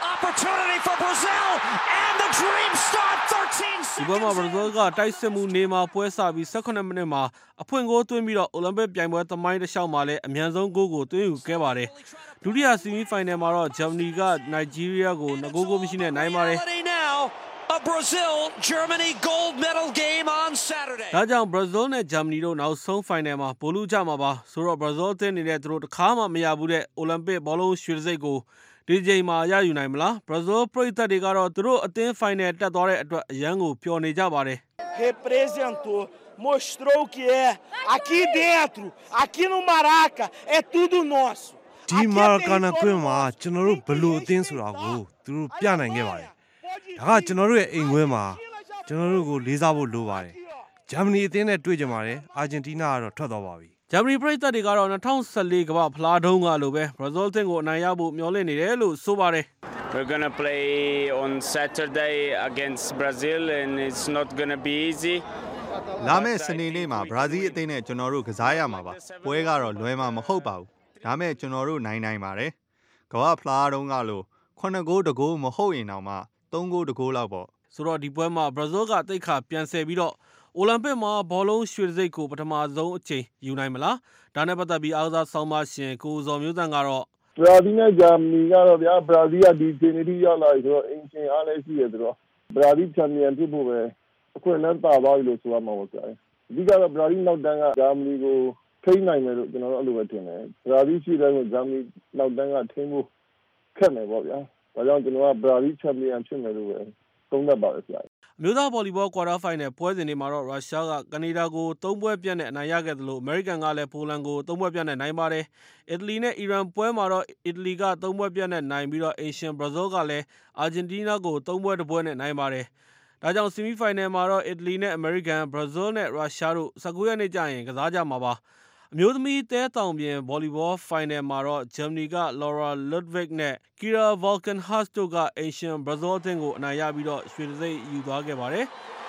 ဒီပွဲမှာဘရာဇီးကတိုက်စစ်မှုနေမှာပွဲစပြီး18မိနစ်မှာအဖွင့်ဂိုးသွင်းပြီးတော့အိုလံပစ်ပြိုင်ပွဲသမိုင်းတစ်လျှောက်မှာလည်းအမြန်ဆုံးဂိုးကိုသွင်းယူခဲ့ပါတယ်။ဒုတိယဆီမီဖိုင်နယ်မှာတော့ဂျာမနီကနိုင်ဂျီးရီးယားကို2-9 မရှိနဲ့နိုင်ပါတယ်။ A Brazil-Germany gold medal game on Saturday. ဒါကြောင့်ဘရာဇီးနဲ့ဂျာမနီတို့နောက်ဆုံးဖိုင်နယ်မှာပိုလူကြမှာပါဆိုတော့ဘရာဇီးအသင်းနေတဲ့သူတို့တစ်ခါမှမရဘူးတဲ့အိုလံပစ်ဘောလုံးရွှေတံဆိပ်ကိုဒီချိန်မှာရယူနိုင်မလားဘရာဇီးပရိသတ်တွေကတော့သူတို့အသင်းဖိုင်နယ်တက်သွားတဲ့အတွက်အရန်ကိုပျော်နေကြပါတယ် Representou, mostrou o que é. Aqui dentro, aqui no Maraca, é tudo nosso. ဒီမာကာနာကွင်းမှာကျွန်တော်တို့ဘလို့အသင်းဆိုတာကိုသူတို့ပြနိုင်ခဲ့ပါတယ်။ဒါကကျွန်တော်တို့ရဲ့အိမ်ခွဲမှာကျွန်တော်တို့ကိုလေးစားဖို့လိုပါတယ်။ဂျာမနီအသင်းနဲ့တွေ့ကြပါတယ်။အာဂျင်တီးနားကတော့ထွက်သွားပါပြီ။ဂျာမနီပရိသတ်တွေကတော့2014ကမ္ဘာဖလားတုန်းကလိုပဲဘရာဇီးအသင်းကိုအနိုင်ရဖို့မျှော်လင့်နေတယ်လို့ဆိုပါတယ်။ We're going to play on Saturday against Brazil and it's not going to be easy. လာမယ့်စနေနေ့မှာဘရာဇီးအသင်းနဲ့ကျွန်တော်တို့ကစားရမှာပါ။ပွဲကတော့လွယ်မှာမဟုတ်ပါဘူး။ဒါမဲ့ကျွန်တော်တို့နိုင်ပါတယ်။ကမ္ဘာဖလားတုန်းကလို9-9 မဟုတ်ရင်တောင်မှ3-9လောက်ပေါ့ဆိုတော့ဒီပွဲမှာဘရာဇီးကတိတ်ခါပြန်ဆယ်ပြီးတော့အိုလံပစ်မှာဘောလုံးရွှေတံဆိပ်ကိုပထမဆုံးအချိန်ယူနိုင်မလားဒါနဲ့ပတ်သက်ပြီးအားကစားဆောင်းပါရှင်ကိုဇော်မျိုးသန့်ကတော့ဘရာဇီးနဲ့ဂျာမနီကတော့ဗျာဘရာဇီးကဒီချိန်ထိရောက်လာပြီဆိုတော့အင်ရှင်အားလည်းရှိရဆိုတော့ဘရာဇီးချန်ပီယံဖြစ်ဖို့ပဲအခွင့်အလမ်းတာသွားပြီလို့ဆိုရမှာပေါ့ဗျာအဓိကတော့ဘရာဇီးနောက်တန်းကဂျာမနီကိုထိန်းနိုင်မယ်လို့ကျွန်တော်တို့အဲ့လိုပဲထင်တယ်ဘရာဇီးရှိတဲ့ဂျာမနီနောက်တန်းကထိန်းဖို့ခက်မယ်ပေါ့ဗျာဒါကြောင့်ကျွန်တော်ကဘရာဇီးချန်ပီယံဖြစ်မယ်လို့ပဲသုံးသပ်ပါတယ်ဗျာအမျိုးသားဗော်လီဘောကွာတာဖိုင်နယ်ပွဲစဉ်တွေမှာတော့ရုရှားကကနေဒါကို3ပွဲပြတ်နဲ့အနိုင်ရခဲ့သလိုအမေရိကန်ကလည်းပိုလန်ကို3ပွဲပြတ်နဲ့နိုင်ပါတယ်။အီတလီနဲ့အီရန်ပွဲမှာတော့အီတလီက3ပွဲပြတ်နဲ့နိုင်ပြီးတော့အိမ်ရှင်ဘရာဇီးကလည်းအာဂျင်တီးနားကို3ပွဲတပွဲနဲ့နိုင်ပါတယ်။ဒါကြောင့်ဆီမီဖိုင်နယ်မှာတော့အီတလီနဲ့အမေရိကန်ဘရာဇီးနဲ့ရုရှားတို့19ရက်နေ့ကျရင်ကစားကြမှာပါ။အမျိုးသမီးတဲတောင်ပြင်ဗော်လီဘောဖိုင်နယ်မှာတော့ဂျာမနီက Laura Ludwig နဲ့ Kira Volkenhus တို့ကအိမ်ရှင်ဘရာဇီးအသင်းကိုအနိုင်ရပြီးတော့ရွှေတံဆိပ်ယူသွားခဲ့ပါတယ်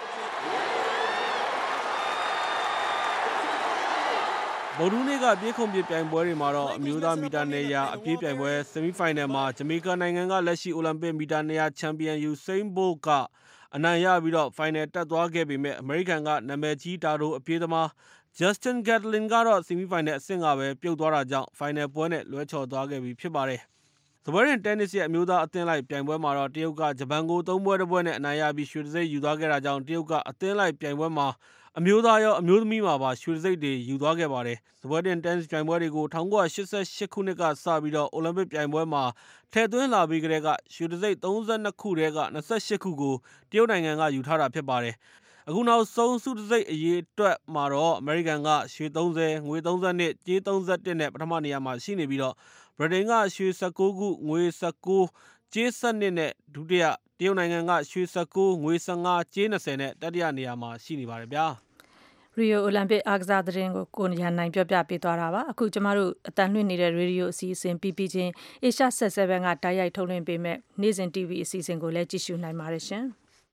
ဗုဒ္ဓနေ့ကပြေးခုံပြေးပြိုင်ပွဲတွေမှာတော့အမျိုးသားမီတာ200အပြေးပြိုင်ပွဲဆီမီဖိုင်နယ်မှာဂျမေကာနိုင်ငံကလက်ရှိအိုလံပစ်မီတာ200ချန်ပီယံယူစိန်းဘိုလ်ကအနိုင်ရပြီးတော့ဖိုင်နယ်တက်သွားခဲ့ပေမဲ့အမေရိကန်ကနာမည်ကြီးတာတို့အပြေးသမားJustin Gatlin ကတော့ဆီမီဖိုင်နယ်အဆင့်ကပဲပြုတ်သွားတာကြောင့်ဖိုင်နယ်ပွဲနဲ့လွဲချော်သွားခဲ့ပြီဖြစ်ပါတယ်။စပွဲရင်တင်းနစ်ရဲ့အမျိုးသားအသင်းလိုက်ပြိုင်ပွဲမှာတော့တရုတ်ကဂျပန်ကို3ပွဲတပွဲနဲ့အနိုင်ရပြီးရွှေတံဆိပ်ယူသွားခဲ့တာကြောင့်တရုတ်ကအသင်းလိုက်ပြိုင်ပွဲမှာအမျိုးသားရောအမျိုးသမီးမှာပါရွှေတံဆိပ်တွေယူသွားခဲ့ပါတယ်။စပွဲတင်တင်းနစ်ပြိုင်ပွဲတွေကို1988ခုနှစ်ကစပြီးတော့အိုလံပစ်ပြိုင်ပွဲမှာထည့်သွင်းလာပြီးကတည်းကရွှေတံဆိပ်32ခုထဲက28ခုကိုတရုတ်နိုင်ငံကယူထားတာဖြစ်ပါတယ်။အခုနောက်ဆုံးဆုတံဆိပ်အရေးအတွက်မှာတော့အမေရိကန်ကရွှေ30ငွေ32ကြေး31နဲ့ပထမနေရာမှာရှိနေပြီးတော့ဗြိတိန်ကရွှေ19ခုငွေ19ကြေး12နဲ့ဒုတိယတရုတ်နိုင်ငံကရွှေ19ငွေ15ကြေး20နဲ့တတိယနေရာမှာရှိနေပါတယ်ဗျာရီယိုအိုလံပစ်အားကစားသတင်းကိုကိုရန်နိုင်ပြောပြပေးသွားတာပါအခုကျမတို့အတန်လွှင့်နေတဲ့ရေဒီယိုအစီအစဉ်ပြီးချင်းအေရှာ77ကတိုက်ရိုက်ထုတ်လွှင့်ပေးမဲ့နေ့စဉ် TV အစီအစဉ်ကိုလည်းကြည့်ရှုနိုင်ပါတယ်ရှင်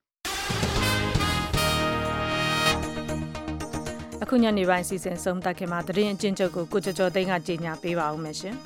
အခုညနေပိုင်းအစီအစဉ်ဆုံးသက်ခင်မှာသတင်းအကျဉ်းချုပ်ကိုကိုကျော်ကျော်သိန်းကကြေညာပေးပါဦးမယ်ရှင်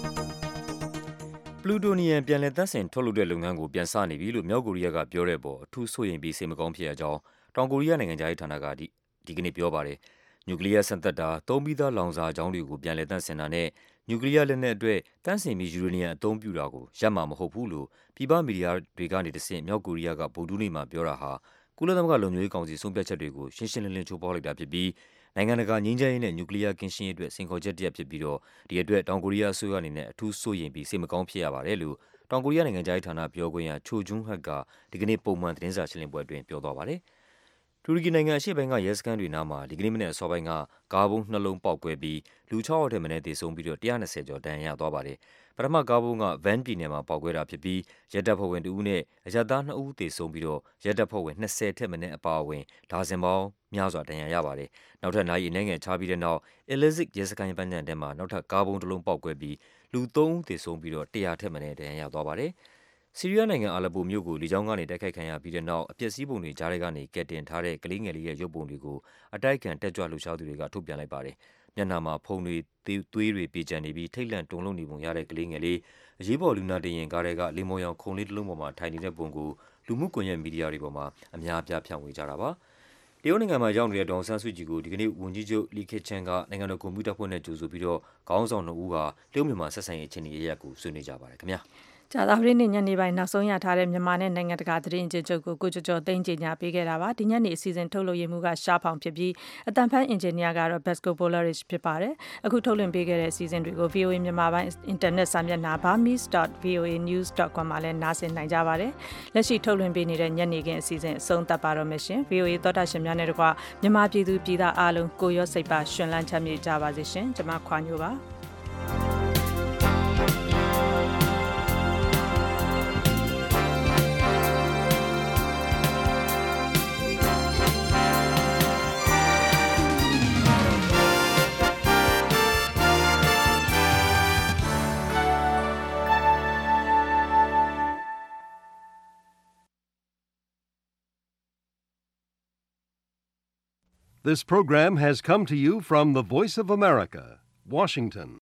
ပလူတိုနီယံပြန်လည်သန့်စင်ထုတ်လုပ်တဲ့လုပ်ငန်းကိုပြန်စနေပြီလို့မြောက်ကိုရီးယားကပြောတဲ့ပေါ်အထူးစိုးရိမ်ပြီးစိတ်မကောင်းဖြစ်ရကြောင်းတောင်ကိုရီးယားနိုင်ငံသားရေးဌာနကဒီကနေ့ပြောပါတယ်နျူကလ িয়ার စံသက်တာသုံးပြီးသားလောင်စာအကြောင်းတွေကိုပြန်လည်သန့်စင်တာနဲ့နျူကလ িয়ার လက်နက်အတွက်သန့်စင်ပြီးယူရေနီယံအသုံးပြုတာကိုရပ်မှာမဟုတ်ဘူးလို့ပြည်ပမီဒီယာတွေကနေတဆင့်မြောက်ကိုရီးယားကဗုဒ္ဓနေ့မှာပြောတာဟာကုလသမဂ္ဂလုံခြုံရေးကောင်စီဆုံးဖြတ်ချက်တွေကိုရှင်းရှင်းလင်းလင်းချိုးဖောက်လိုက်တာဖြစ်ပြီးနိုင်ငံတကာငြိမ်းချမ်းရေးနဲ့နျူကလ িয়ার ကင်းရှင်းရေးအတွက်စိန်ခေါ်ချက်တစ်ရပ်ဖြစ်ပြီးတော့ဒီအတွက်တောင်ကိုရီးယားအစိုးရအနေနဲ့အထူးစိုးရိမ်ပြီးစိတ်မကောင်းဖြစ်ရပါတယ်လို့တောင်ကိုရီးယားနိုင်ငံသားရေးဌာနပြောခွင့်ရချိုဂျွန်းဟတ်ကဒီကနေ့ပုံမှန်သတင်းစာရှင်းလင်းပွဲအတွင်းပြောသွားပါတယ်တူရကီနိုင်ငံအရှေ့ပိုင်းကရဲစခန်းတွေနားမှာဒီကနေ့မနေ့အစောပိုင်းကကားဘုံနှလုံးပေါက်ကွဲပြီးလူ6ယောက်ထက်မနည်းသေဆုံးပြီးတော့120ကျော်ဒဏ်ရာရသွားပါတယ်ပထမကားဘုံကဗန်ပြည်နယ်မှာပေါက်ကွဲတာဖြစ်ပြီးရဲတပ်ဖွဲ့ဝင်2ဦးနဲ့အရပ်သား2ဦးသေဆုံးပြီးတော့ရဲတပ်ဖွဲ့ဝင်20ထက်မနည်းအပါအဝင်ဒါဇင်ပေါင်းများစွာဒဏ်ရာရပါတယ်နောက်ထပ်နိုင်အနေငယ်ချပြီးတဲ့နောက်အလစ်ဇစ်ရဲစခန်းပန်းခြံထဲမှာနောက်ထပ်ကားဘုံတစ်လုံးပေါက်ကွဲပြီးလူ3ဦးသေဆုံးပြီးတော့100ထက်မနည်းဒဏ်ရာရသွားပါတယ်ဆီးရီးယားနိုင်ငံအာလက်ပိုမြို့ကိုလေကြောင်းကနေတိုက်ခိုက်ခံရပြီးတဲ့နောက်အပျက်စီးပုံတွေကြားထဲကနေကယ်တင်ထားတဲ့ကလေးငယ်လေးရဲ့ရုပ်ပုံတွေကိုအတိုက်အခံတက်ကြွလှုပ်ရှားသူတွေကထုတ်ပြန်လိုက်ပါတယ်။မျက်နှာမှာဖုံတွေသွေးတွေပြေကျန်နေပြီးထိတ်လန့်တုန်လှုပ်နေပုံရတဲ့ကလေးငယ်လေးအရေးပေါ်လူနာတင်ရင်ကားထဲကလေမော်ရောင်ခုံလေးတစ်လုံးပေါ်မှာထိုင်နေတဲ့ပုံကိုလူမှုကွန်ရက်မီဒီယာတွေပေါ်မှာအများအပြားဖြန့်ဝေကြတာပါ။တရုတ်နိုင်ငံမှာရောက်နေတဲ့ဒေါ်ဆန်းစုကြည်ကိုဒီကနေ့ဝန်ကြီးချုပ်လီခေချန်ကနိုင်ငံတော်ကွန်ပျူတာဖွဲ့နဲ့ကြိုဆိုပြီးတော့ခေါင်းဆောင်2ဦးဟာတရုတ်မြန်မာဆက်ဆံရေးအခြေအနေအရကိုဆွေးနွေးကြပါတယ်ခင်ဗျာ။ကြာသပတေးနေ့ညနေပိုင်းနောက်ဆုံးရထားတဲ့မြန်မာနဲ့နိုင်ငံတကာသတင်းအကျဉ်းချုပ်ကိုကိုကျော်ကျော်သိန်းကြေညာပေးခဲ့တာပါဒီညနေအစီအစဉ်ထုတ်လွှင့်ရမှုကရှားဖောင်ဖြစ်ပြီးအတန်ဖန်အင်ဂျင်နီယာကတော့ Basco Polaris ဖြစ်ပါတယ်အခုထုတ်လွှင့်ပေးခဲ့တဲ့အစီအစဉ်တွေကို VOA မြန်မာပိုင်းအင်တာနက်စာမျက်နှာ burmese.voanews.com မှာလည်းနားဆင်နိုင်ကြပါတယ်လက်ရှိထုတ်လွှင့်ပေးနေတဲ့ညနေခင်းအစီအစဉ်အဆုံးသတ်ပါတော့မယ်ရှင် VOA သောတာရှင်များနဲ့တကွမြန်မာပြည်သူပြည်သားအားလုံးကိုရောစိတ်ပါရှင်လန်းချမ်းမြေ့ကြပါစေရှင်ကျွန်မခွာညိုပါ This program has come to you from the Voice of America, Washington.